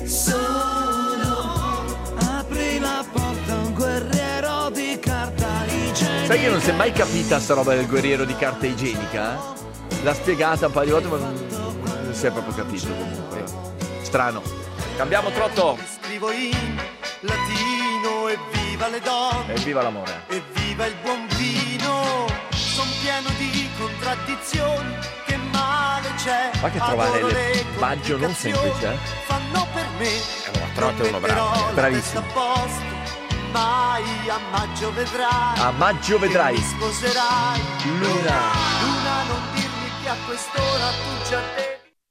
sono. Apri la porta a un guerriero di carta igienica. Sai che non si è mai capita sta roba del guerriero di carta igienica? eh? L'ha spiegata un paio di volte ma non, non si è proprio capito comunque. Strano. Cambiamo Trotto. Scrivo in latino e viva le donne E viva l'amore. e viva il buon vino. Son pieno di contrasti contraddizioni, che male c'è. Ma che trovare Adoro le maggio non semplice, eh? fanno per me. uno trotto e uno bravo, la bravissimo. testa a posto, mai a maggio vedrai. A maggio vedrai. Che mi sposerai. Luna. Luna, non dirmi che a quest'ora tu già devi.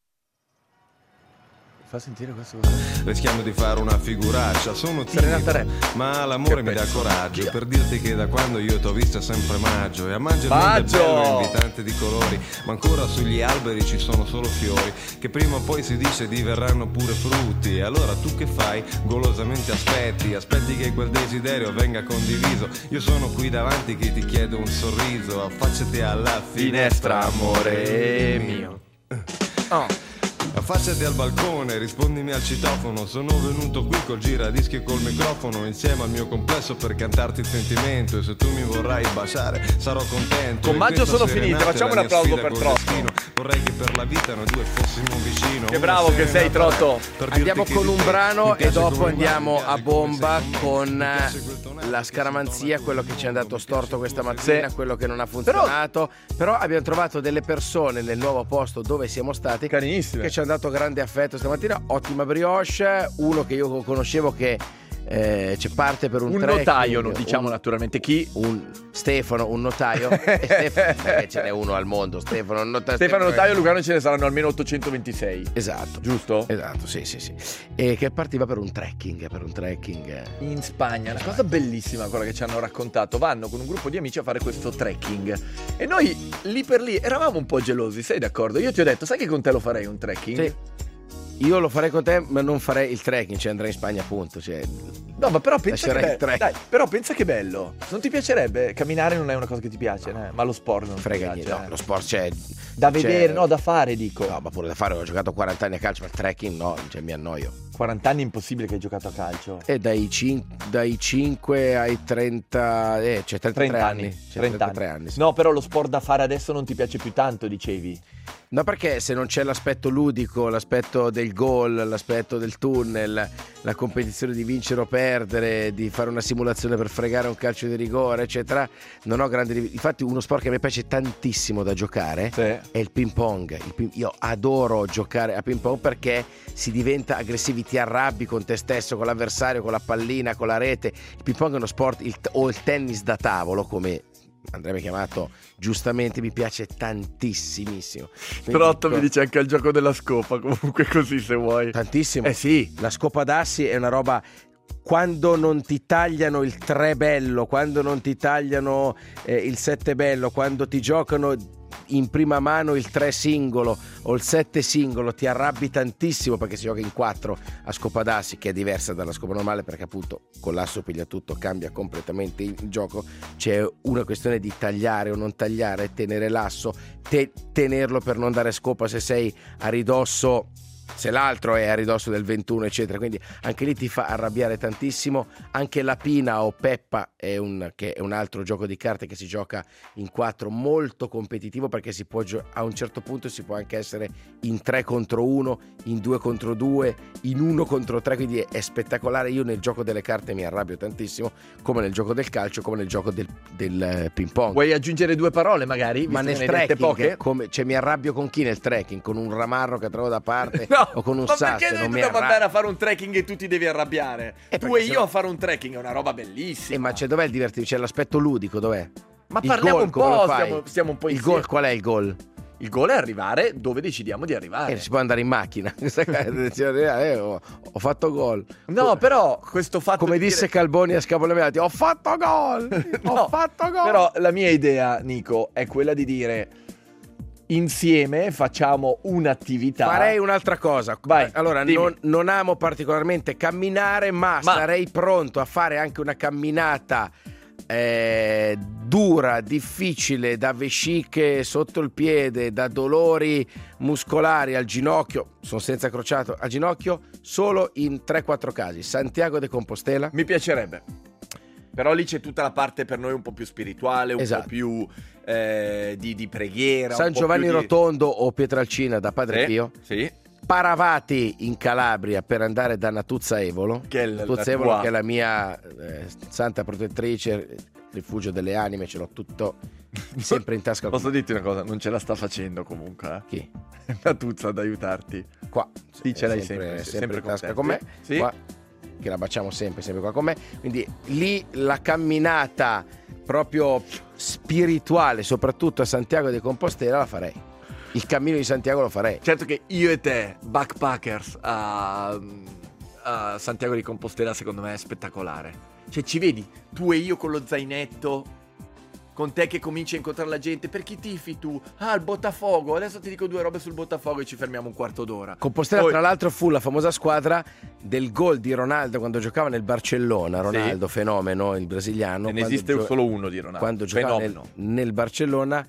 Fa sentire questo cosa. Rischiamo di fare una figuraccia. Sono Serenata timido, Re. ma l'amore Che mi dà pezzo. coraggio Via. per dirti che da quando io t'ho vista è sempre maggio. E a maggio il Maggio! mondo è bello, invitante di colori, ma ancora sugli alberi ci sono solo fiori, che prima o poi si dice diverranno pure frutti. E allora tu che fai? Golosamente aspetti, aspetti che quel desiderio venga condiviso. Io sono qui davanti che ti chiedo un sorriso. Affacciati alla finestra, amore mio. Oh. Affacciati al balcone, rispondimi al citofono. Sono venuto qui col giradischi e col microfono, insieme al mio complesso per cantarti il sentimento. E se tu mi vorrai baciare sarò contento. Con E maggio questa sono serenata finite, è facciamo la un mia applauso sfida per col Trotto. destino. Vorrei che per la vita noi due fossimo vicino. Che Una bravo che serenata sei, Trotto. per dirti Andiamo che con di un te brano mi e piace dopo come andiamo vai, mi a piace come bomba sei con me, con mi piace quel tonato la che si scaramanzia, intona, quello che ci è andato storto questa mattina, Sì. quello che non ha funzionato. Però abbiamo trovato delle persone nel nuovo posto dove siamo stati Carinissime. che ci hanno dato grande affetto stamattina. Ottima brioche, uno che io conoscevo che eh, c'è parte per un, Un trekking, notaio, no, diciamo un- naturalmente chi. un Stefano, un notaio. E Stefano, eh, ce n'è uno al mondo, Stefano, un notaio. Stefano Notaio e Lugano ce ne saranno almeno ottocentoventisei. Esatto. Giusto? Esatto, sì, sì, sì. E che partiva per un trekking, per un trekking. In Spagna, una cosa bellissima quella che ci hanno raccontato. Vanno con un gruppo di amici a fare questo trekking. E noi lì per lì eravamo un po' gelosi, sei d'accordo? Io ti ho detto, sai che con te lo farei un trekking? Sì. Io lo farei con te, ma non farei il trekking, cioè andrei in Spagna, appunto. Cioè, No, ma però pensa che, Lascerei il be- trek. dai, però pensa che bello. Non ti piacerebbe? Camminare non è una cosa che ti piace, né? Ma lo sport non frega ti niente. piace. No, eh. lo sport c'è. Da vedere, c'è- no, da fare, dico. No, ma pure da fare, ho giocato quaranta anni a calcio, ma il trekking no, cioè mi annoio. quaranta anni è impossibile che hai giocato a calcio. E dai, cin- dai cinque ai trenta, eh, cioè trentatré trenta anni. anni. Cioè trenta trentatré anni. anni, sì. No, però lo sport da fare adesso non ti piace più tanto, dicevi. No, perché se non c'è l'aspetto ludico, l'aspetto del gol, l'aspetto del tunnel, la competizione di vincere o perdere, di fare una simulazione per fregare un calcio di rigore, eccetera, non ho grandi... Infatti uno sport che a me piace tantissimo da giocare Sì. è il ping pong. Il ping- Io adoro giocare a ping pong perché si diventa aggressivi, ti arrabbi con te stesso, con l'avversario, con la pallina, con la rete. Il ping pong è uno sport, il- o il tennis da tavolo, come andrebbe chiamato giustamente, mi piace tantissimissimo. Quindi Trotto dico- mi dice anche al gioco della scopa, comunque così se vuoi. Tantissimo. Eh sì. La scopa d'assi è una roba. Quando non ti tagliano il tre bello, quando non ti tagliano eh, il sette bello, quando ti giocano in prima mano il tre singolo o il sette singolo, ti arrabbi tantissimo perché si gioca in quattro a scopa d'assi, che è diversa dalla scopa normale perché appunto con l'asso piglia tutto, cambia completamente il gioco. C'è una questione di tagliare o non tagliare, tenere l'asso, te- tenerlo per non dare scopa se sei a ridosso, se l'altro è a ridosso del ventuno, eccetera. Quindi anche lì ti fa arrabbiare tantissimo. Anche la Pina o Peppa è un, che è un altro gioco di carte che si gioca in quattro, molto competitivo perché si può gio- a un certo punto si può anche essere in tre contro uno, in due contro due, in uno contro tre, quindi è, è spettacolare. Io nel gioco delle carte mi arrabbio tantissimo, come nel gioco del calcio, come nel gioco del, del eh, ping pong. Vuoi aggiungere due parole magari? Ma visto nel che ne hai dette trekking, poche? come, cioè, mi arrabbio con chi nel trekking? Con un ramarro che trovo da parte No, o con un ma sasso? perché Non noi mi dobbiamo arrabbio. andare a fare un trekking e tu ti devi arrabbiare? Eh, tu perché e se io no- a fare un trekking è una roba bellissima. Eh, ma c'è dov'è il divertimento? C'è l'aspetto ludico, dov'è? Ma Il parliamo gol, un come lo po', fai? stiamo, stiamo un po' Il insieme. gol, qual è il gol? Il gol è arrivare dove decidiamo di arrivare. Eh, si può andare in macchina. eh, ho, ho fatto gol. No, però questo fatto Come di disse dire- Calboni a Scapolemelati, ho fatto gol! No, ho fatto gol! Però la mia idea, Nico, è quella di dire insieme facciamo un'attività. Farei un'altra cosa. Vai, allora, dimmi. non, non amo particolarmente camminare, ma, Ma- sarei pronto a fare anche una camminata eh, dura, difficile, da vesciche sotto il piede, da dolori muscolari al ginocchio. Sono senza crociato al ginocchio, solo in tre quattro casi. Santiago de Compostela. Mi piacerebbe. Però lì c'è tutta la parte per noi un po' più spirituale, un Esatto. po' più eh, di, di preghiera. San un po' Giovanni più di- Rotondo o Pietralcina da Padre Sì, Pio. Sì. Paravati in Calabria per andare da Natuzza Evolo. Che è la- Natuzza la Evolo tua- che è la mia eh, santa protettrice, rifugio delle anime, ce l'ho tutto sempre in tasca. Posso dirti una cosa? Non ce la sta facendo comunque. Eh? Chi? La Tuzza ad aiutarti. Qua. Sì, ce l'hai sempre, sempre, sempre, sempre in tasca con, con me. Sì. Qua, che la baciamo sempre, sempre qua con me. Quindi lì la camminata proprio spirituale, soprattutto a Santiago de Compostela, la farei. Il cammino di Santiago lo farei. Certo che io e te, backpackers a, a Santiago di Compostela, secondo me è spettacolare. Cioè ci vedi, tu e io con lo zainetto, con te che cominci a incontrare la gente. Per chi tifi tu? Ah, il Botafogo. Adesso ti dico due robe sul Botafogo e ci fermiamo un quarto d'ora. Compostela, Poi... tra l'altro, fu la famosa squadra del gol di Ronaldo quando giocava nel Barcellona. Ronaldo, sì. Fenomeno, il brasiliano. E ne esiste gio... solo uno di Ronaldo. Quando giocava nel, nel Barcellona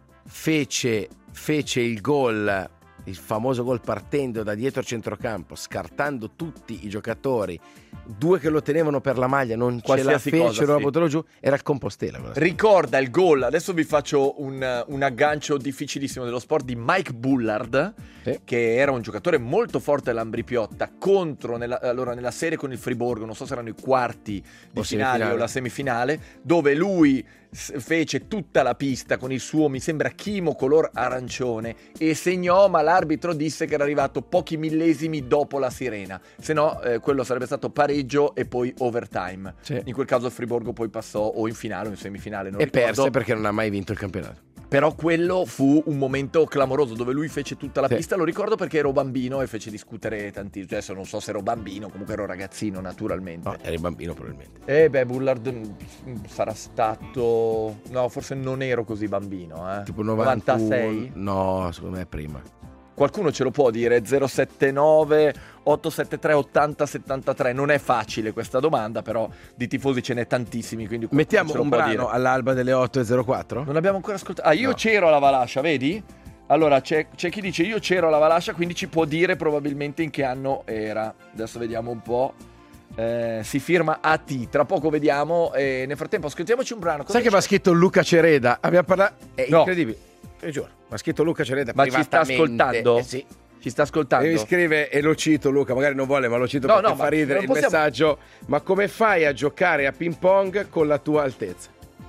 fece, fece il gol, il famoso gol partendo da dietro il centrocampo, scartando tutti i giocatori, due che lo tenevano per la maglia, non qualsiasi ce la fecero, cosa, la buttano giù, era il Compostela. Ricorda il gol, adesso vi faccio un, un aggancio difficilissimo dello sport di Mike Bullard, sì. che era un giocatore molto forte all'Ambrì-Piotta, contro, nella, allora, nella serie con il Friburgo, non so se erano i quarti di o finale semifinale. o la semifinale, dove lui fece tutta la pista con il suo, mi sembra, chimo color arancione e segnò, ma l'arbitro disse che era arrivato pochi millesimi dopo la sirena, se no eh, quello sarebbe stato pareggio e poi overtime. Sì. In quel caso il Friburgo poi passò o in finale o in semifinale, non e ricordo. Perse perché non ha mai vinto il campionato. Però quello fu un momento clamoroso dove lui fece tutta la sì. pista, lo ricordo perché ero bambino e fece discutere tantissimo. Cioè, adesso non so se ero bambino, comunque ero ragazzino naturalmente. No, eri bambino probabilmente. Eh beh, Bullard sarà stato... No, forse non ero così bambino, eh. Tipo novantuno... novantasei? No, secondo me è prima. Qualcuno ce lo può dire? zero sette nove otto sette tre ottanta settantatré. Non è facile questa domanda, però di tifosi ce n'è tantissimi, quindi mettiamo ce lo un può brano dire. All'alba delle otto e zero quattro? Non abbiamo ancora ascoltato. Ah, io no. c'ero alla Valascia, vedi? Allora c'è, c'è chi dice io c'ero alla Valascia, quindi ci può dire probabilmente in che anno era. Adesso vediamo un po'. Eh, si firma A T, tra poco vediamo. E nel frattempo ascoltiamoci un brano. Cosa Sai che mi ha scritto Luca Cereda? Abbiamo parlato. È no. incredibile. Io giuro, mi ha scritto Luca Cereda. Ma ci sta ascoltando? Eh, sì. Ci sta ascoltando? E mi scrive, e lo cito Luca, magari non vuole, ma lo cito no, perché no, fa ridere il possiamo... messaggio. Ma come fai a giocare a ping pong con la tua altezza?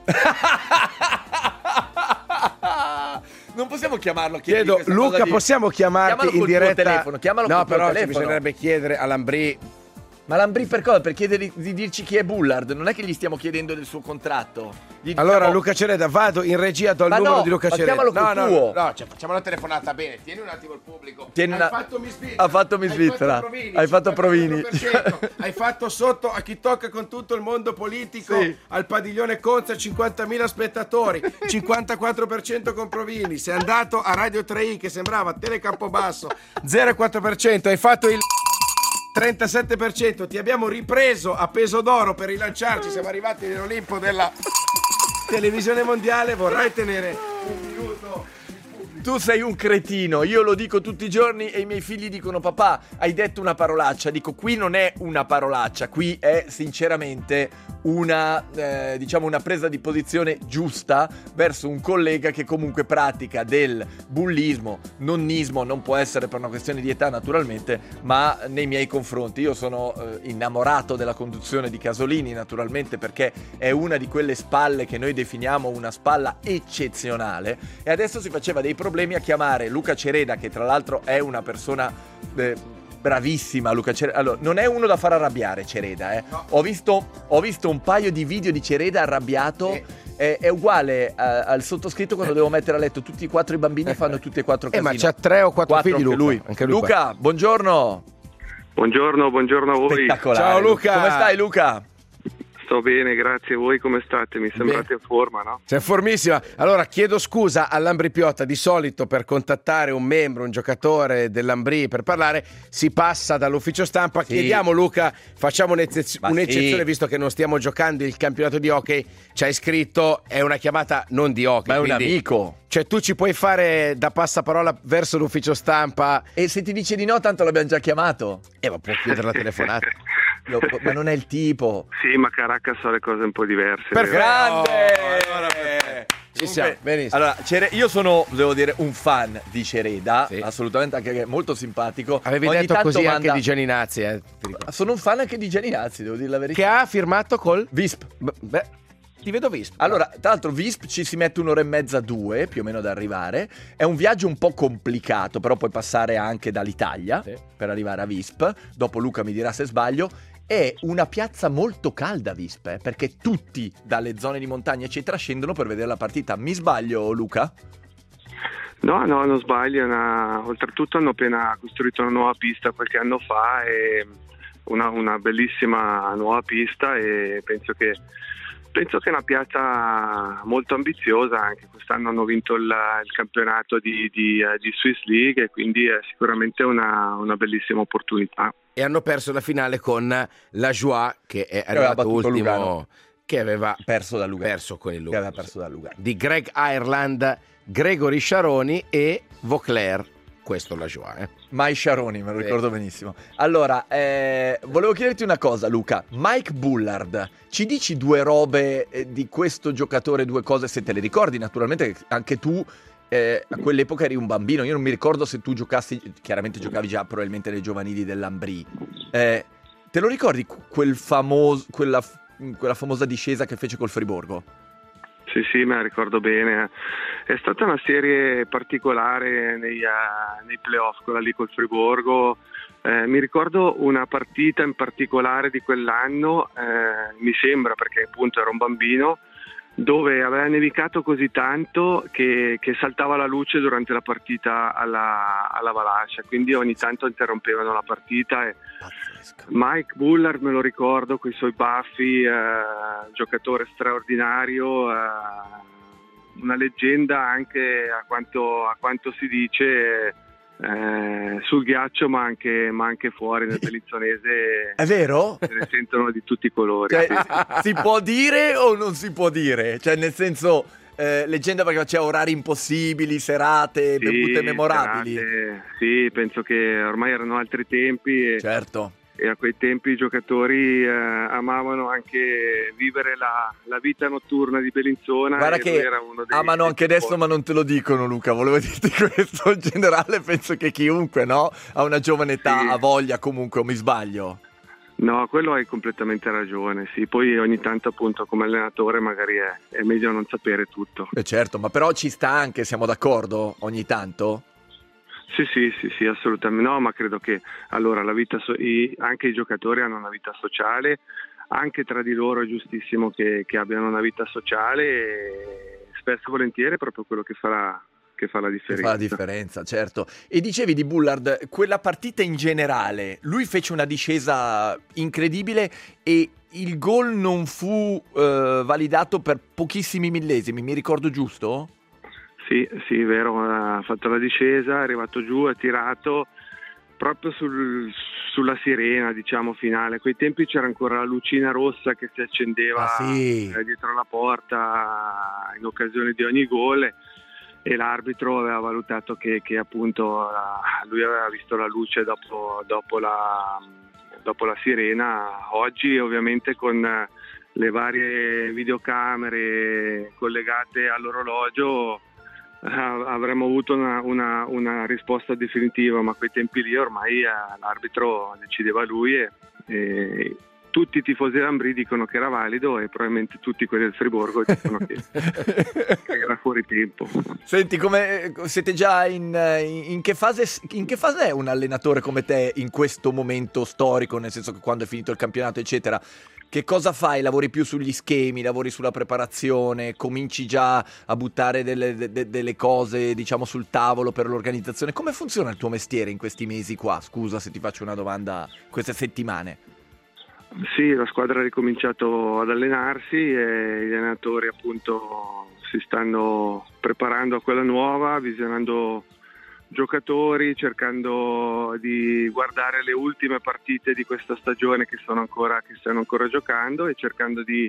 Non possiamo chiamarlo. Chiedo, Luca, di... possiamo chiamarti chiamalo in diretta? Telefono, chiamalo no, col però telefono. ci bisognerebbe chiedere all'Ambrì. Ma l'Ambrì per cosa? Per chiedere di dirci chi è Bullard. Non è che gli stiamo chiedendo del suo contratto. Gli allora diciamo... Luca Cereda, vado in regia, do il ma numero no, di Luca ma Cereda. No, no, no, no, cioè, facciamo la telefonata bene. Tieni un attimo il pubblico. Tieni Hai una... fatto Miss Svizzera. Ha fatto Miss Svizzera. Hai fatto Provini. Hai fatto sotto a chi tocca con tutto il mondo politico, sì. Al padiglione Conza cinquantamila spettatori, cinquantaquattro per cento con Provini. Sei andato a Radio tre i che sembrava Telecampobasso, zero virgola quattro per cento. Hai fatto il trentasette per cento. Ti abbiamo ripreso a peso d'oro per rilanciarci. Siamo arrivati nell'Olimpo della televisione mondiale. Vorrai tenere un minuto? Tu sei un cretino, io lo dico tutti i giorni e i miei figli dicono papà, hai detto una parolaccia. Dico, qui non è una parolaccia, qui è sinceramente una, eh, diciamo una presa di posizione giusta verso un collega che comunque pratica del bullismo, nonnismo, non può essere per una questione di età naturalmente, ma nei miei confronti. Io sono eh, innamorato della conduzione di Casolini naturalmente, perché è una di quelle spalle che noi definiamo una spalla eccezionale, e adesso si faceva dei problemi a chiamare Luca Cereda, che tra l'altro è una persona eh, bravissima. Luca Cereda, allora, non è uno da far arrabbiare Cereda, eh. no. ho, visto, ho visto un paio di video di Cereda arrabbiato, eh. è, è uguale a, al sottoscritto quando eh. devo mettere a letto tutti e quattro i bambini e fanno tutti e quattro casino. Eh, ma c'ha tre o quattro, quattro figli Luca. Lui. Anche lui Luca, qua. buongiorno. Buongiorno, buongiorno a voi. Spettacolare. Ciao Luca. Come stai Luca? Sto bene, grazie. Voi come state? Mi sembrate bene. In forma, no? Sei formissima. Allora chiedo scusa all'Ambrì Piotta. Di solito per contattare un membro, un giocatore dell'Ambrì per parlare si passa dall'ufficio stampa. Sì. Chiediamo Luca, facciamo un'eccez- un'eccezione sì. Visto che non stiamo giocando il campionato di hockey. Ci hai scritto, è una chiamata non di hockey, ma è quindi, un amico. Cioè tu ci puoi fare da passaparola verso l'ufficio stampa. E se ti dice di no, tanto l'abbiamo già chiamato. Eh, ma può chiudere la telefonata. Lo, ma non è il tipo. Sì, ma Caracas so le cose un po' diverse. Per grande! Oh, allora, ci siamo, benissimo. Allora, Cere- io sono, devo dire, un fan di Cereda, sì. Assolutamente, anche che è molto simpatico. Avevi Ogni detto così manda... anche di Gianni Nazzi, eh? Sono un fan anche di Gianni Nazzi, devo dire la verità. Che ha firmato col Visp. B- beh. Ti vedo Visp. Allora, tra l'altro Visp ci si mette un'ora e mezza, due, più o meno ad arrivare. È un viaggio un po' complicato, però puoi passare anche dall'Italia Sì. per arrivare a Visp. Dopo Luca mi dirà se sbaglio. È una piazza molto calda Visp, eh, perché tutti dalle zone di montagna eccetera scendono per vedere la partita. Mi sbaglio, Luca? No, no, non sbaglio. è Una... Oltretutto hanno appena costruito una nuova pista qualche anno fa, e una, una bellissima nuova pista, e penso che penso che è una piazza molto ambiziosa. Anche quest'anno hanno vinto il, il campionato di, di, di Swiss League, e quindi è sicuramente una, una bellissima opportunità. E hanno perso la finale con la Joie, che è aveva arrivato battuto ultimo, Lugano. che aveva Perso da Lugano. perso con il Che Lugano. aveva perso da Lugano. Di Greg Ireland, Gregory Sciaroni e Vauclair. Questo la Joie, eh. Mai Sciaroni, me lo Sì. ricordo benissimo. Allora, eh, volevo chiederti una cosa, Luca. Mike Bullard, ci dici due robe eh, di questo giocatore, due cose, se te le ricordi? Naturalmente anche tu eh, a quell'epoca eri un bambino. Io non mi ricordo se tu giocassi, chiaramente giocavi già probabilmente nei giovanili dell'Ambrì. Eh, te lo ricordi quel famoso, quella, quella famosa discesa che fece col Friburgo? Sì, sì, me la ricordo bene. È stata una serie particolare nei, uh, nei playoff, quella lì col Friburgo. Eh, mi ricordo una partita in particolare di quell'anno, eh, mi sembra, perché appunto ero un bambino, dove aveva nevicato così tanto che, che saltava la luce durante la partita alla, alla Valancia, quindi ogni tanto interrompevano la partita. E Mike Bullard me lo ricordo con i suoi baffi, eh, giocatore straordinario, eh, una leggenda anche a quanto, a quanto si dice, eh, sul ghiaccio ma anche, ma anche fuori nel Bellinzonese. È vero? Se ne sentono di tutti i colori. Cioè, si può dire o non si può dire? Cioè, nel senso, eh, leggenda perché faceva orari impossibili, serate, Sì, bevute memorabili. serate, sì, penso che ormai erano altri tempi. E... Certo. E a quei tempi i giocatori eh, amavano anche vivere la, la vita notturna di Bellinzona. Guarda e che lui era uno dei, amano dei anche adesso, tifosi. ma non te lo dicono, Luca. Volevo dirti questo. In generale penso che chiunque, no? A una giovane età Sì. ha voglia comunque, o mi sbaglio? No, quello hai completamente ragione, sì. Poi ogni tanto appunto come allenatore magari è, è meglio non sapere tutto. Eh certo, ma però ci sta anche, siamo d'accordo, ogni tanto? Sì, sì, sì, sì, assolutamente. No, ma credo che allora la vita so- i, anche i giocatori hanno una vita sociale, anche tra di loro è giustissimo che, che abbiano una vita sociale, e spesso e volentieri è proprio quello che farà che fa la Che differenza. fa la differenza, certo. E dicevi di Bullard, quella partita in generale, lui fece una discesa incredibile e il gol non fu eh, validato per pochissimi millesimi, mi ricordo giusto? Sì, sì, vero, ha fatto la discesa, è arrivato giù, ha tirato proprio sul, sulla sirena, diciamo, finale. A quei tempi c'era ancora la lucina rossa che si accendeva Ah, sì. eh, dietro la porta in occasione di ogni gol, e l'arbitro aveva valutato che, che appunto eh, lui aveva visto la luce dopo, dopo, la, dopo la sirena. Oggi ovviamente con le varie videocamere collegate all'orologio avremmo avuto una, una, una risposta definitiva, ma a quei tempi lì ormai eh, l'arbitro decideva lui, e, e tutti i tifosi dell'Ambrì dicono che era valido, e probabilmente tutti quelli del Friburgo dicono che, che era fuori tempo. Senti, come siete già in, in, in che fase in che fase è un allenatore come te in questo momento storico, nel senso che quando è finito il campionato eccetera, che cosa fai? Lavori più sugli schemi, lavori sulla preparazione, cominci già a buttare delle, de, delle cose, diciamo, sul tavolo per l'organizzazione? Come funziona il tuo mestiere in questi mesi qua? Scusa se ti faccio una domanda, queste settimane. Sì, la squadra ha ricominciato ad allenarsi e gli allenatori appunto si stanno preparando a quella nuova, visionando giocatori, cercando di guardare le ultime partite di questa stagione che sono ancora che stanno ancora giocando, e cercando di,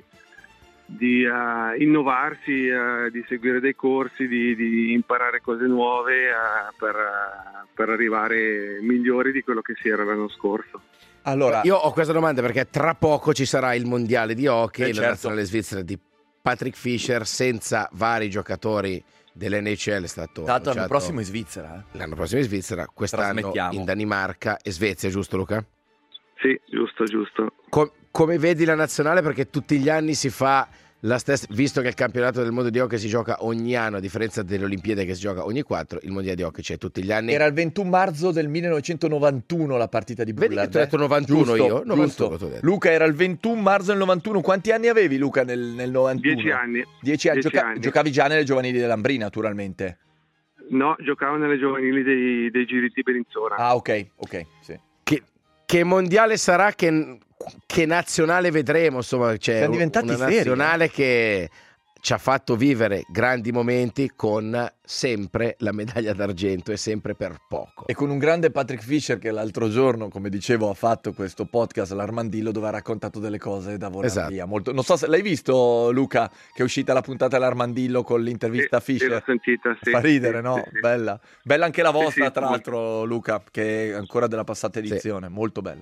di uh, innovarsi, uh, di seguire dei corsi, di, di imparare cose nuove uh, per, uh, per arrivare migliori di quello che si era l'anno scorso. Allora, io ho questa domanda perché tra poco ci sarà il mondiale di hockey, eh, la certo. nazionale svizzera di Patrick Fischer, senza vari giocatori dell'N H L. È stato tanto l'anno annunciato prossimo in Svizzera. Eh? L'anno prossimo in Svizzera, quest'anno Trasmettiamo. in Danimarca e Svezia, giusto Luca? Sì, giusto, giusto. Com- come vedi la nazionale? Perché tutti gli anni si fa la stessa, visto che il campionato del mondo di hockey si gioca ogni anno, a differenza delle Olimpiadi che si gioca ogni quattro, il mondiale di hockey c'è tutti gli anni. Era il ventuno marzo del millenovecentonovantuno la partita di Bullard. Vedi che ti ho detto novantuno giusto, io? novantuno, giusto. t'ho detto. Luca, era il ventuno marzo del novantuno. Quanti anni avevi, Luca, nel, nel novantuno? Dieci anni. Dieci anni. Dieci Gioca- anni. Giocavi già nelle giovanili dell'Ambrì, naturalmente. No, giocavo nelle giovanili dei, dei G R T Bellinzona. Ah, ok, ok, sì. Che, che mondiale sarà, che, che nazionale vedremo, insomma, c'è Siamo diventati una seri, nazionale eh. che ci ha fatto vivere grandi momenti con sempre la medaglia d'argento e sempre per poco. E con un grande Patrick Fischer che l'altro giorno, come dicevo, ha fatto questo podcast all'Armandillo dove ha raccontato delle cose da volare Esatto. via. Molto... Non so se l'hai visto, Luca, che è uscita la puntata all'Armandillo con l'intervista a Sì, sì, Fischer. l'ho sentita, sì, Fa ridere, sì, no? sì, sì. Bella. Bella anche la vostra, Sì, sì, tra molto. l'altro, Luca, che è ancora della passata Sì. edizione. Molto bella.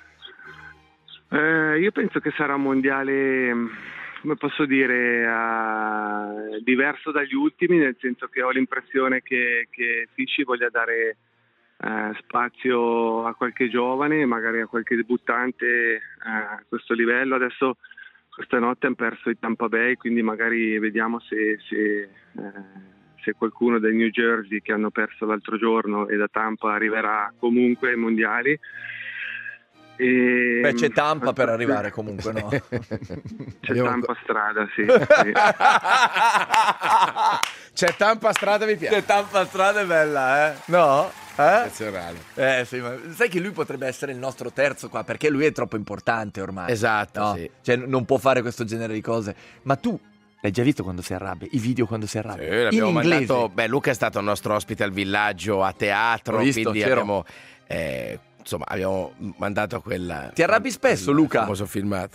Eh, io penso che sarà un mondiale, come posso dire, eh, diverso dagli ultimi, nel senso che ho l'impressione che, che Fischi voglia dare eh, spazio a qualche giovane, magari a qualche debuttante eh, a questo livello. Adesso questa notte hanno perso i Tampa Bay, quindi magari vediamo se, se, eh, se qualcuno dai New Jersey che hanno perso l'altro giorno e da Tampa arriverà comunque ai mondiali. E... Beh, c'è Tampa per arrivare comunque, no? C'è Abbiamo- Tampa strada, sì. sì. C'è Tampa strada, mi piace. C'è Tampa strada è bella, eh? No? Eh? Nazionale. Eh sì, ma sai che lui potrebbe essere il nostro terzo qua, perché lui è troppo importante ormai. Esatto, No? sì. Cioè non può fare questo genere di cose. Ma tu l'hai già visto quando si arrabbia? I video quando si arrabbia? Sì, l'abbiamo in inglese. mandato. Beh, Luca è stato il nostro ospite al villaggio a teatro, Ho visto, quindi c'ero. abbiamo eh, insomma abbiamo mandato quel Ti arrabbi spesso, il Luca? famoso filmato.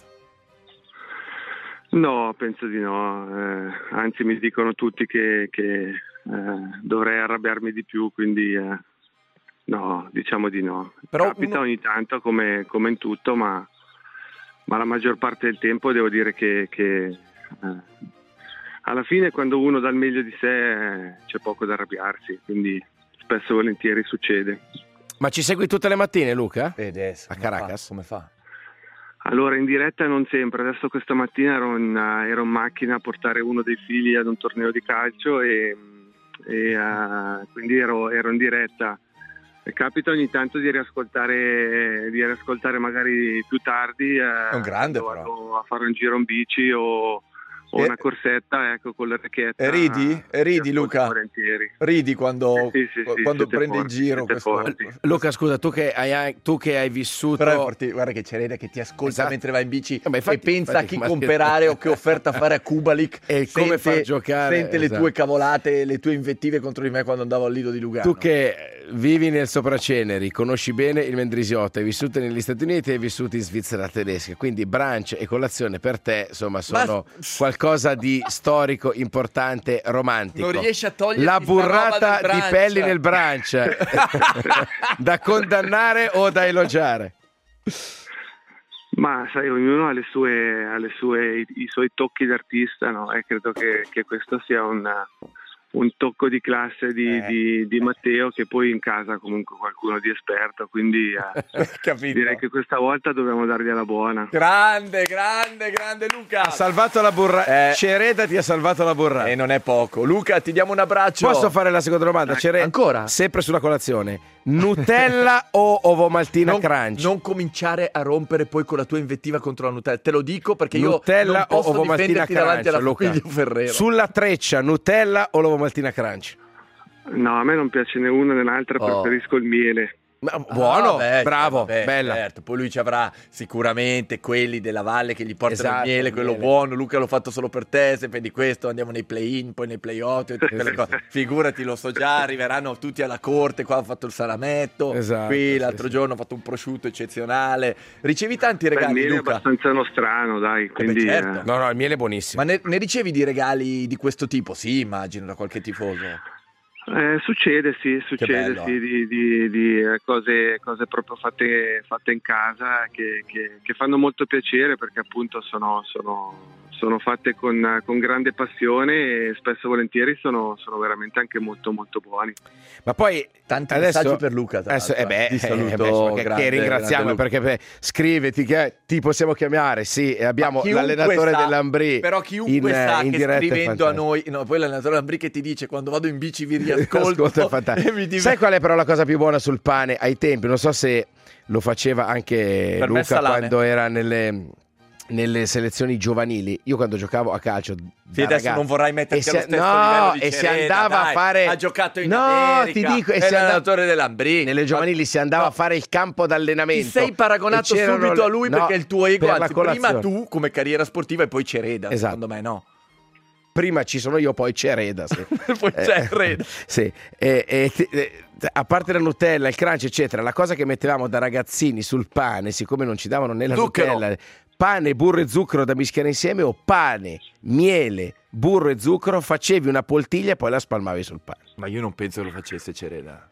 No, penso di no. Eh, anzi, mi dicono tutti che, che eh, dovrei arrabbiarmi di più, quindi eh, no, diciamo di no. Però Capita uno- ogni tanto come, come in tutto, ma, ma la maggior parte del tempo devo dire che, che eh, alla fine quando uno dà il meglio di sé eh, c'è poco da arrabbiarsi, quindi spesso e volentieri succede. Ma ci segui tutte le mattine, Luca? E adesso, A come Caracas? fa? Come fa? Allora, in diretta non sempre. Adesso questa mattina ero in, uh, ero in macchina a portare uno dei figli ad un torneo di calcio e, e uh, quindi ero, ero in diretta. E capita ogni tanto di riascoltare, di riascoltare magari più tardi. Uh, È un grande, quando però. vado a fare un giro in bici o, o E- una corsetta, ecco, con la ricchetta. E ridi? E ridi, Luca? Volentieri. Ridi quando, Sì, sì, sì, quando siete prendi in forti, giro siete questo... forti. Luca, scusa, tu che hai, tu che hai vissuto Però è forti- guarda che c'è Rede che ti ascolta Esatto. mentre va in bici Eh, ma infatti- e pensa infatti, a chi ma- comprare o che offerta fare a Kubalik E come far giocare, sente le esatto. tue cavolate, le tue invettive contro di me quando andavo al Lido di Lugano. Tu che vivi nel Sopraceneri, conosci bene il Mendrisiotto, hai vissuto negli Stati Uniti e hai vissuto in Svizzera tedesca, quindi brunch e colazione per te, insomma, sono Ma- qualcosa di storico, importante, romantico. Non riesci a toglierti La sta roba burrata del di brunch. pelli nel brunch da condannare o da elogiare? Ma sai, ognuno ha le sue, ha le sue, i, i suoi tocchi d'artista, no? E credo che, che questo sia un, un tocco di classe di, Eh. di, di Matteo, che poi in casa comunque qualcuno di esperto, quindi eh, Capito? direi che questa volta dobbiamo dargliela buona. Grande, grande, grande Luca. Ha salvato la burrata. Eh. Cereda ti ha salvato la burrata. E non è poco. Luca, ti diamo un abbraccio. Posso fare la seconda domanda? Cere- ancora? Sempre sulla colazione. Nutella o ovomaltina non, crunch? non cominciare a rompere poi con la tua invettiva contro la Nutella. Te lo dico perché io Nutella non posso o ovomaltina difenderti davanti crunch, alla Luca? famiglia Ferrero. Sulla treccia, Nutella o l'ovomaltina crunch? No, a me non piace né una né l'altra, Oh. preferisco il miele. Ma, buono, Ah, vabbè, bravo, vabbè, bella. certo. Poi lui ci avrà sicuramente quelli della valle che gli portano Esatto, il miele, quello miele. buono. Luca l'ho fatto solo per te, se vedi questo andiamo nei play-in, poi nei play-out e tutte quelle cose. Figurati, lo so già, arriveranno tutti alla corte, qua ho fatto il salametto, Esatto, qui sì, l'altro sì. giorno ho fatto un prosciutto eccezionale. Ricevi tanti Beh, il regali, miele è Luca? abbastanza nostrano, dai, quindi certo. eh, No, no, il miele è buonissimo. Ma ne, ne ricevi di regali di questo tipo? Sì, immagino, da qualche tifoso. Eh, succede, sì, succede, bello. sì, di, di- di, eh, cose, cose proprio fatte, fatte in casa che, che- che fanno molto piacere perché appunto sono, sono, sono fatte con, con grande passione e spesso e volentieri sono, sono veramente anche molto molto buoni. Ma poi tanti adesso, messaggi per Luca, tra adesso, eh beh, di saluto, eh beh, che, grande, che ringraziamo grande perché beh, scriviti che ti possiamo chiamare, sì, e abbiamo l'allenatore sa, dell'Ambrì, però chiunque in, sa in che diretta scrivendo a noi, no, poi l'allenatore dell'Ambrì che ti dice quando vado in bici vi riascolto e mi div- sai qual è però la cosa più buona sul pane ai tempi? Non so se lo faceva anche per Luca quando era nelle nelle selezioni giovanili. Io quando giocavo a calcio sì, adesso ragazzo, non vorrai metterti allo si, stesso no, livello di e Cereda, si andava dai, a fare ha giocato in no, America, ti dico, e è si l'allenatore andava... dell'Ambrì nelle giovanili si andava no. a fare il campo d'allenamento. Ti sei paragonato e c'erano subito le... a lui no, perché il tuo ego, per la anzi prima colazione. tu come carriera sportiva e poi Cereda, esatto. secondo me no. Prima ci sono io, poi c'è Reda. Sì. poi c'è Reda. Eh, sì. E, e, e, a parte la Nutella, il crunch, eccetera, la cosa che mettevamo da ragazzini sul pane, siccome non ci davano né la Zucchero. Nutella, pane, burro e zucchero da mischiare insieme, o pane, miele, burro e zucchero, facevi una poltiglia e poi la spalmavi sul pane. Ma io non penso che lo facesse Cereda.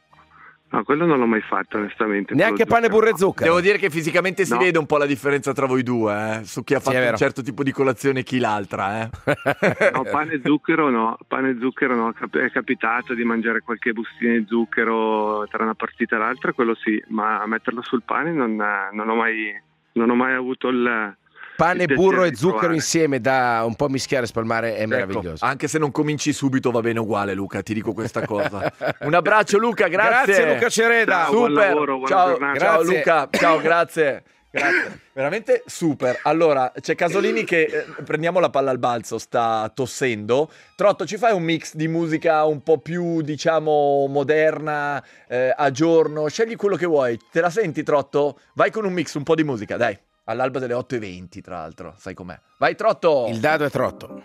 No, quello non l'ho mai fatto onestamente. Neanche pane, burro e zucchero. Devo dire che fisicamente si No. vede un po' la differenza tra voi due, eh? Su chi ha Sì, fatto è vero. un certo tipo di colazione e chi l'altra, eh? No, pane e zucchero no, pane e zucchero no, Cap- è capitato di mangiare qualche bustina di zucchero tra una partita e l'altra, quello sì, ma metterlo sul pane non, non ho mai non ho mai avuto il Pane, il piacere burro e di zucchero provare. insieme da un po' mischiare e spalmare è Ecco, meraviglioso. anche se non cominci subito va bene uguale, Luca, ti dico questa cosa. Un abbraccio Luca, grazie. Grazie Luca Cereda. Ciao, buon Super. lavoro, buona ciao, giornata. ciao Grazie. Luca, ciao, grazie. Grazie. Veramente super. Allora, c'è Casolini che eh, prendiamo la palla al balzo, sta tossendo. Trotto, ci fai un mix di musica un po' più, diciamo, moderna, eh, a giorno? Scegli quello che vuoi. Te la senti, Trotto? Vai con un mix, un po' di musica, dai. All'alba delle otto e venti, tra l'altro, sai com'è. Vai, Trotto! Il dado è Trotto.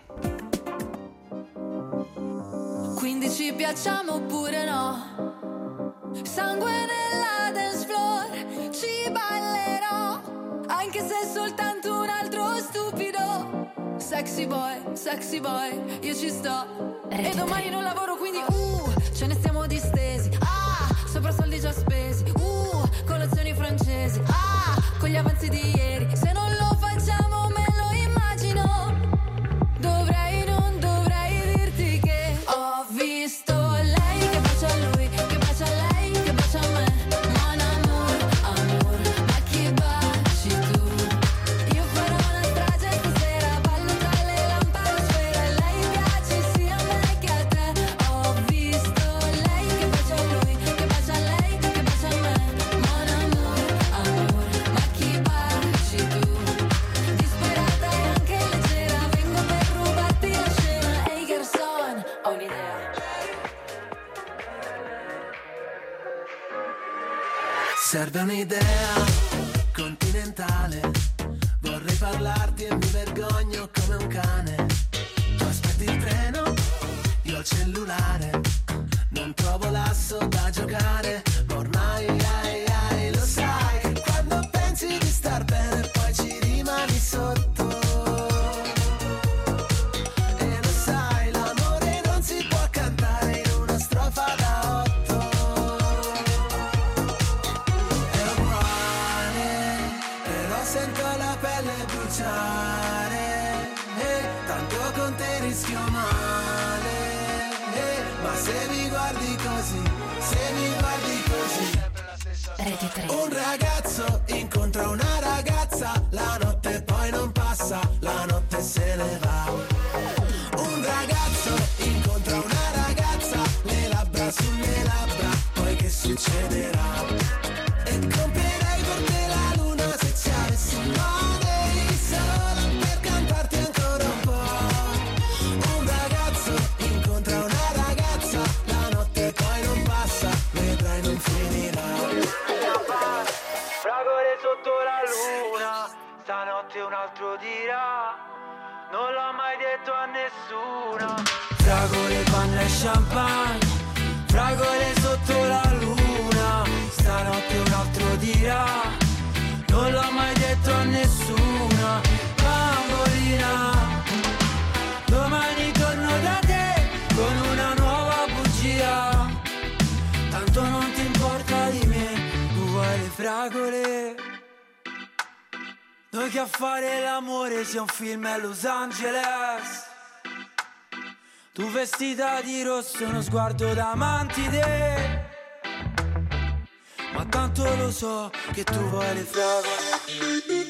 Quindi ci piacciamo oppure no? Sangue nella dance floor, ci ballerò, anche se è soltanto un altro stupido. Sexy boy, sexy boy, io ci sto. E domani non lavoro, quindi uh, ce ne stiamo distesi. Ah, sopra soldi già spesi. Uh, colazioni francesi. Ah, con gli avanzi di ieri. Se non lo facciamo me lo immagino. Dovrei, non dovrei dirti che ho visto lei che bacia a lui, che bacia a lei, che bacia a me. Mon amour, amour, ma chi baci tu? Io farò una strage stasera, ballo tra le lampadosfere. Lei piace sia a me che a te. Ho visto lei che bacia a lui, che bacia a lei, che bacia a me. Mon amour, amour, ma chi baci tu? Disperata e anche leggera, vengo per rubarti la scena. Ehi garçon, ho un'idea. Serve un'idea continentale. Vorrei parlarti e mi vergogno come un cane. Tu aspetti il treno, io il cellulare. Non trovo l'asso da giocare. Ma ormai ai, ai, lo sai che quando pensi di star bene poi ci rimani sotto. E lo sai, l'amore non si può cantare in una strofa da otto. È uguale, però sento la pelle bruciare. E tanto con te rischio male. E ma se mi guardi così, se mi guardi così. Un ragazzo incontra una ragazza, la notte poi non passa, la notte se ne va. Un ragazzo incontra una ragazza, le labbra sulle labbra, poi che succederà? E comprerei per te la luna se ci avessi money, solo per cantarti ancora un po'. Un ragazzo incontra una ragazza, la notte poi non passa, vedrai non finirà. Fragole sotto la luna, stanotte un altro dirà, non l'ho mai detto a nessuno. Fragole, panna e champagne, fragole sotto la luna, stanotte un altro dirà, non l'ho mai detto a nessuno. Bambolina, domani torno da te con una nuova bugia, tanto non ti importa di me, tu vuoi le fragole. Noi che a fare l'amore sia un film a Los Angeles. Tu vestita di rosso, uno sguardo da mantide. Ma tanto lo so che tu vuoi le fragole.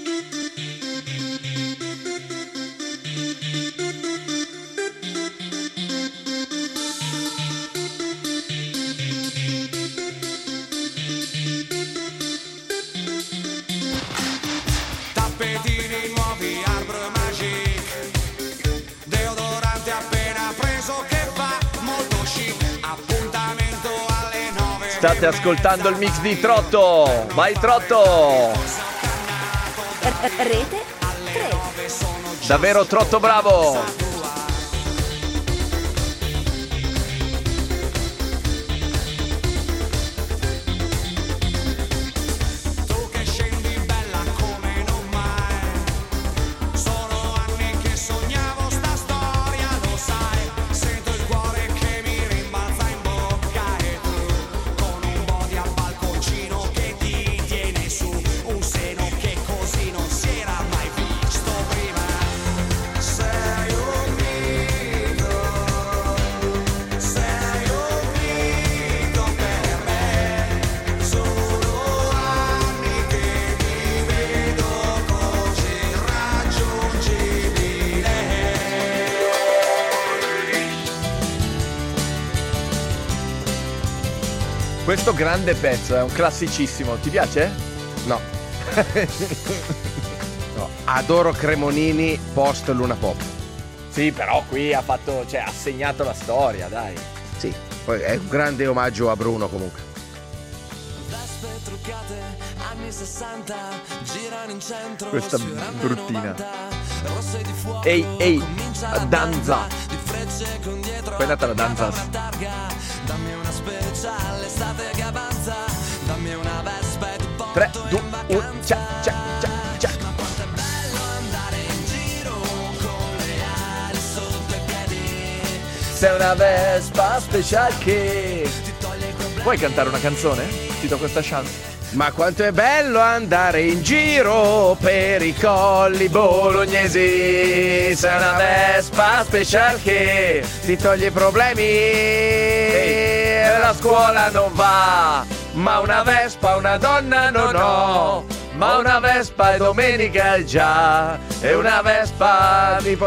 Tappetini nuovi, Arbor Magic, deodorante appena preso che fa molto chic. Appuntamento alle nove. State ascoltando il mix di Trotto. Vai Trotto. Rete tre. Davvero Trotto bravo. Questo grande pezzo è un classicissimo, ti piace? No. No, adoro Cremonini post Luna Pop. Sì, però qui ha fatto, cioè ha segnato la storia, dai. Sì, poi è un grande omaggio a Bruno comunque. Vespe truccate, anni sessanta, girano in centro. Questa sfiorando bruttina. novanta, rosse di fuoco, Ehi, ehi, comincia la danza. Di frecce con dietro. Poi è nata la danza. Dammi una speciale, estate che avanza. Dammi una vespa e ti porto tre, due, in uno, vacanza. ciao, ciao, ciao, ciao. Ma quanto è bello andare in giro con le ali sotto i piedi. Sei una Vespa special che... Vuoi cantare una canzone? Ti do questa chance. Ma quanto è bello andare in giro per i colli bolognesi. Sei una Vespa special che ti toglie i problemi. Ehi, la scuola non va, ma una Vespa una donna non ho. Ma una Vespa è domenica già, e una Vespa ti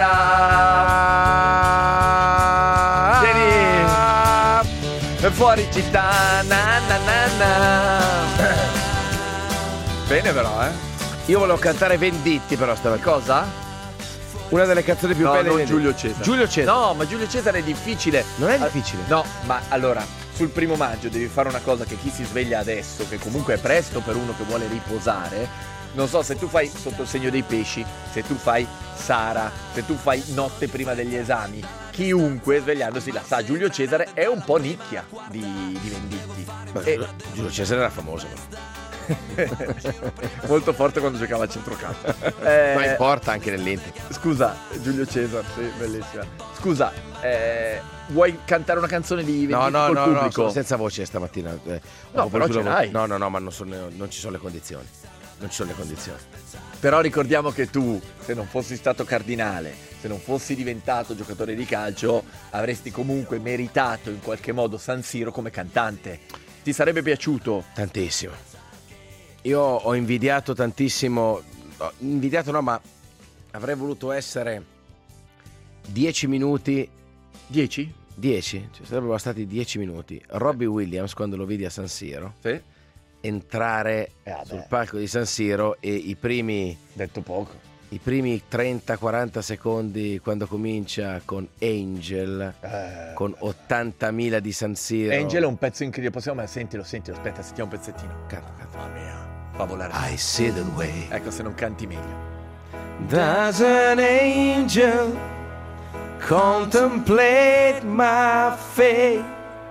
porterà. Vieni fuori città, na na na na. Bene però, eh. Io volevo cantare Venditti però stamattina. Cosa? Una delle canzoni più No, belle non di Giulio Cesare. Giulio Cesare. No, ma Giulio Cesare è difficile. Non è difficile. No, ma allora, sul primo maggio devi fare una cosa che chi si sveglia adesso, che comunque è presto per uno che vuole riposare. Non so, se tu fai sotto il segno dei pesci, se tu fai Sara, se tu fai notte prima degli esami, chiunque svegliandosi la sa. Giulio Cesare è un po' nicchia di, di Venditti. E... Giulio Cesare era famoso però. Molto forte quando giocava a centrocampo. Eh, Ma importa anche nell'Inter. Scusa, Giulio Cesare, sì, bellissima. Scusa, eh, vuoi cantare una canzone di Venditti No, no, col no, pubblico? no, sono senza voce stamattina. Eh, No, però ce l'hai. No, no, no, ma non, sono, non ci sono le condizioni. Non ci sono le condizioni. Però ricordiamo che tu, se non fossi stato cardinale, se non fossi diventato giocatore di calcio, avresti comunque meritato in qualche modo San Siro come cantante. Ti sarebbe piaciuto? Tantissimo. Io ho invidiato tantissimo, no, invidiato no, ma avrei voluto essere dieci minuti. Dieci? Dieci? Ci sarebbero bastati dieci minuti. Robbie Williams, quando lo vidi a San Siro, sì, entrare eh, sul palco di San Siro e i primi... Detto poco. I primi trenta quaranta secondi quando comincia con Angel, eh, con ottantamila di San Siro. Angel è un pezzo incredibile, possiamo... Sentilo, sentilo, aspetta, sentiamo un pezzettino. Canta, canta. Mamma mia, fa volare. I see the way. Ecco, se non canti meglio. Does an angel contemplate my fate?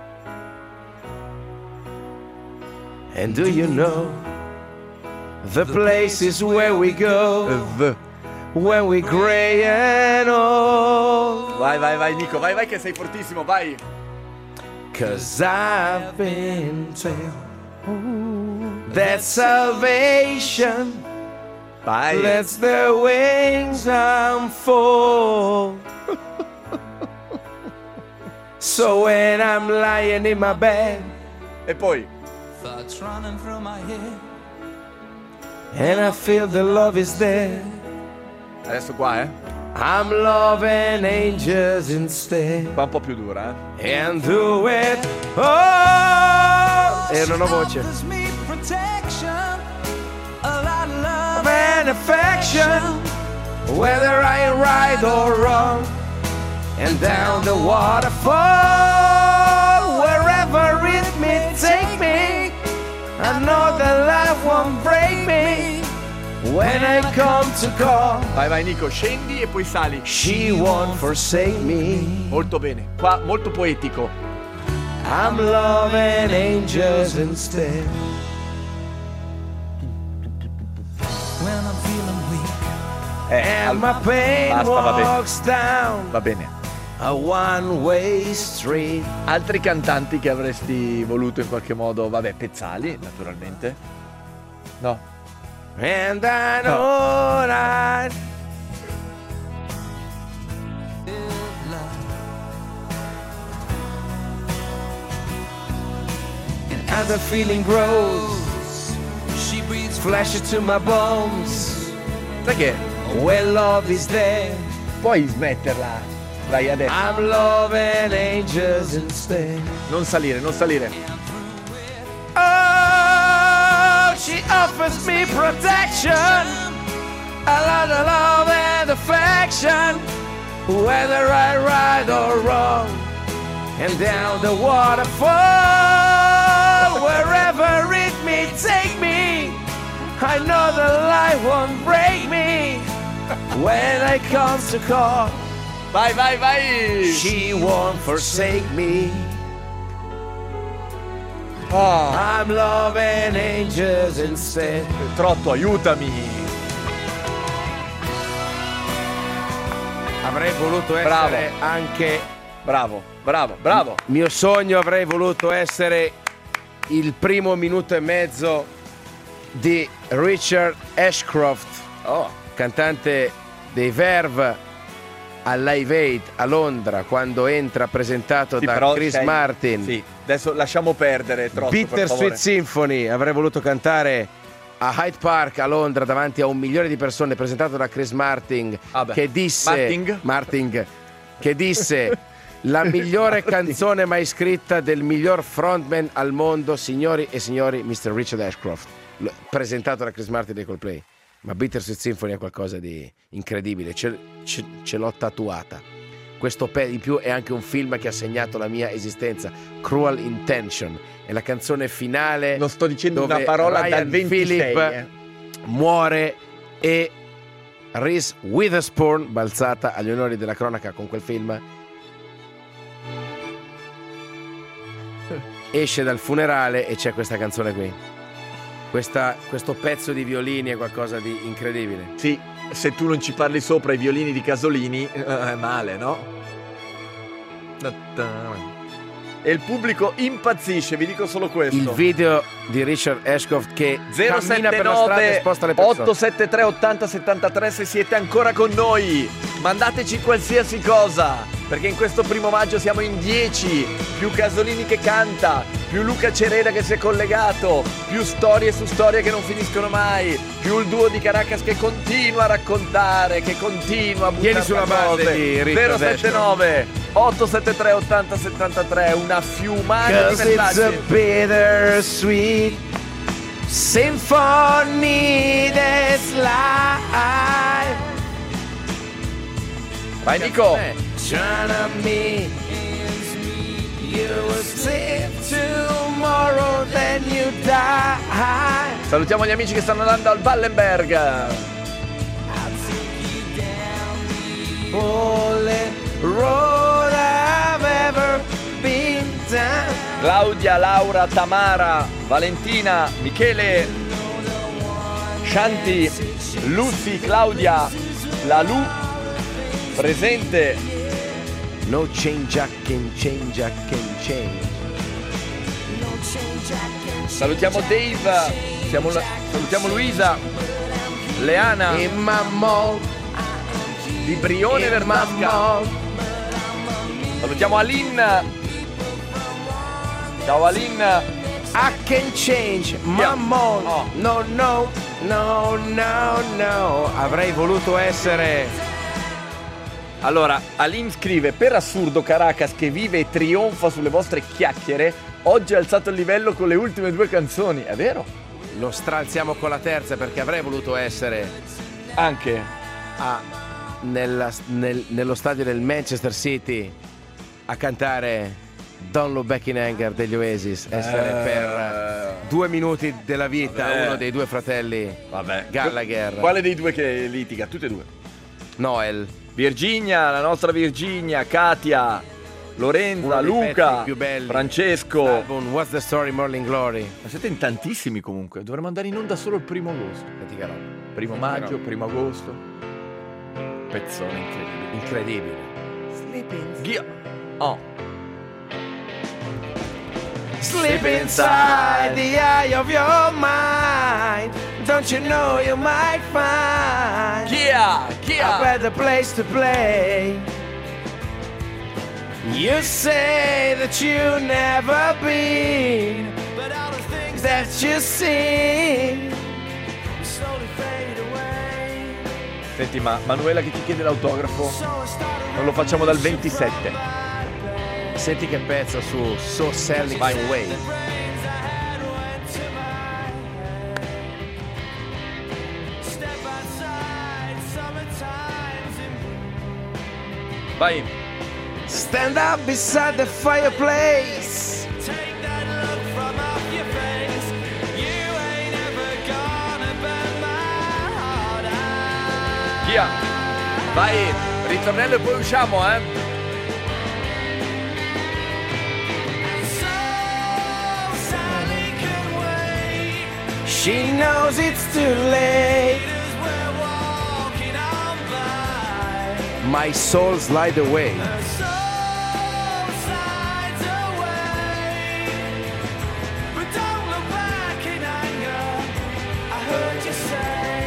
And do you know the places where we go The. when we gray and old? Vai, vai, vai Nico, vai, vai che sei fortissimo, vai. 'Cause I've been told that salvation Vai. Let's the wings unfold. So when I'm lying in my bed. E poi Thoughts running through my head. And I feel the love is there. Adesso qua, eh. I'm loving angels instead. Qua un po' più dura, eh. And do it. Oh! E non ho voce. Me protection, a lot of love And affection, whether I am right or wrong. And down the waterfall, wherever it may take me, I know that life won't break me. When I come to call, vai vai Nico, scendi e poi sali. She won't forsake me. Molto bene, qua molto poetico. I'm loving angels instead. when I'm feeling weak. Eh, And my pain basta, va bene. walks down Va bene. a one-way street. Altri cantanti che avresti voluto in qualche modo, vabbè, Pezzali, naturalmente. No. And I know that as the feeling grows, she breathes flesh into my bones. Sai che? When love is there, puoi smetterla. Vai adesso. I'm loving angels instead. Non salire, non salire. Oh, she offers me protection, a lot of love and affection, whether I right or wrong. And down the waterfall, wherever it may take me, I know the light won't break me. When I come to call, vai, vai, vai. She won't forsake me. Oh. I'm loving angels instead. Trotto, aiutami. Avrei voluto essere Bravo. anche Bravo, bravo, bravo. mio sogno, avrei voluto essere il primo minuto e mezzo di Richard Ashcroft, oh. cantante dei Verve al Live Aid a Londra, quando entra presentato Sì, da però Chris sei- Martin. Sì, adesso lasciamo perdere Trotto, per Bitter favore. Sweet Symphony, avrei voluto cantare a Hyde Park a Londra davanti a un milione di persone, presentato da Chris Martin, Ah beh. che disse Martin? Martin, che disse la migliore canzone mai scritta del miglior frontman al mondo, signori e signori, mister Richard Ashcroft, L- presentato da Chris Martin dei Coldplay. Ma Bitter Sweet Symphony è qualcosa di incredibile, ce, ce- ce l'ho tatuata. Questo pe- in più è anche un film che ha segnato la mia esistenza, Cruel Intention, è la canzone finale. Non sto dicendo dove una parola Ryan dal ventisei. Phillip eh. muore e Reese Witherspoon, balzata agli onori della cronaca con quel film, esce dal funerale e c'è questa canzone qui. Questa, questo pezzo di violini è qualcosa di incredibile. Sì, se tu non ci parli sopra i violini di Casolini, eh, è male, no? E il pubblico impazzisce, vi dico solo questo. Il video di Richard Ashcroft che cammina per la strada e sposta le persone. otto sette tre ottanta settantatré se siete ancora con noi. Mandateci qualsiasi cosa, perché in questo primo maggio siamo in dieci, più Casolini che canta, più Luca Cereda che si è collegato, più storie su storie che non finiscono mai, più il duo di Caracas che continua a raccontare, che continua a buttare Vieni sulla base di Richard zero sette nove otto sette tre ottanta settantatré, una fiumata di 'Cause it's a messaggi. bittersweet symphony that's life. Vai Nico. Turn on me, you will sleep tomorrow, then you die. Salutiamo gli amici che stanno andando al Wallenberg. Only road I've ever been down. Claudia, Laura, Tamara, Valentina, Michele, Shanti, Lucy, Claudia, la Lu, presente. No change, I can change, I can change. Salutiamo Dave, siamo la- salutiamo Luisa. Leana e mammo di Brione Verdasca. Salutiamo Alin. Ciao Alin. I can change mammo. Oh. No no no no no. Avrei voluto essere. Allora, Alin scrive: per assurdo Caracas che vive e trionfa sulle vostre chiacchiere, oggi ha alzato il livello con le ultime due canzoni. È vero? Lo stralziamo con la terza perché avrei voluto essere anche a, nella, nel, nello stadio del Manchester City a cantare Don't Look Back in Anger degli Oasis, essere eh, per due minuti della vita vabbè. uno dei due fratelli Vabbè. Gallagher. Quale dei due che litiga? Tutte e due. Noel. Virginia, la nostra Virginia, Katia, Lorenza, Luca, più belli. Francesco. Album What's the Story Morning Glory. Ma siete in tantissimi comunque. Dovremmo andare in onda solo il primo agosto. Fatica roba. Primo maggio, primo agosto. Pezzone incredibile. Incredibile. Sleeping. Ghia. Oh. Sleep inside the eye of your mind. Don't you know you might find Kia, Kia. a better place to play. You say that you never been, but all the things that you see slowly fade away. Senti, ma Manuela che ti chiede l'autografo, non lo facciamo dal ventisette. Senti che pezzo su So Selling Away. Vai. Stand up beside the fireplace. Take that look from off your face. You ain't ever gonna burn my heart out. Via. Vai. Ritornello e poi usciamo, eh. So Sally can wait. She knows it's too late. As we're walking on by. My soul slide away. Her soul slides away. But don't look back in anger. I heard you say.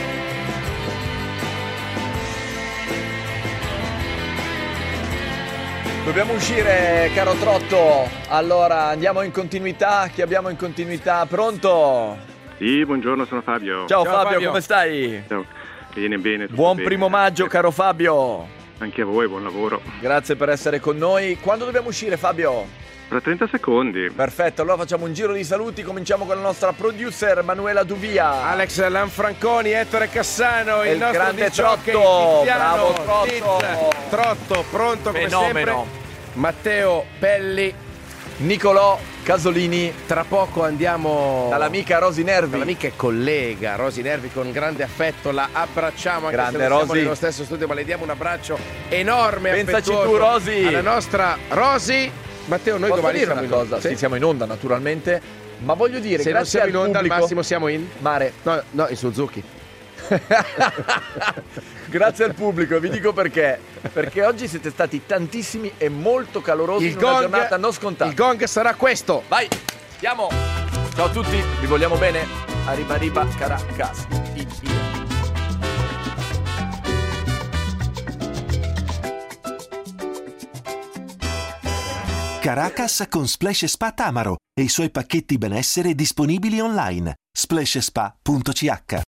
Dobbiamo uscire, caro Trotto. Allora, andiamo in continuità. Chi abbiamo in continuità? Pronto? Sì, buongiorno, sono Fabio. Ciao, Ciao, Fabio, Fabio. come stai? Ciao. Bene, bene. tutto Buon bene. primo maggio, caro Fabio. Anche a voi, buon lavoro. Grazie per essere con noi. Quando dobbiamo uscire, Fabio? Tra trenta secondi. Perfetto, allora facciamo un giro di saluti. Cominciamo con la nostra producer Manuela Duvia. Alex Lanfranconi, Ettore Cassano, E il il nostro grande disjockey Trotto. Tiziano, Bravo, Trotto. Tiz, Trotto, pronto come Fenomeno. sempre. Matteo Pelli. Nicolò Casolini. Tra poco andiamo Dall'amica Rosy Nervi. dall'amica e collega Rosy Nervi, con grande affetto la abbracciamo, anche Grande se non siamo Rosy. nello stesso studio, ma le diamo un abbraccio enorme. Pensaci affettuoso tu, Rosy. alla nostra Rosy. Matteo, noi Posso domani dire siamo una in onda. cosa? Sì. Sì, siamo in onda naturalmente. Ma voglio dire, Se non grazie siamo al in onda, pubblico, al massimo siamo in Mare. No, no, in Suzuki. Grazie al pubblico, vi dico perché. Perché oggi siete stati tantissimi e molto calorosi Il in una gong, giornata non scontata. il gong sarà questo. Vai, andiamo. Ciao a tutti, vi vogliamo bene. Arriba arriba Caracas. I- i- Caracas con Splash Spa Tamaro e i suoi pacchetti benessere disponibili online. splash spa punto c h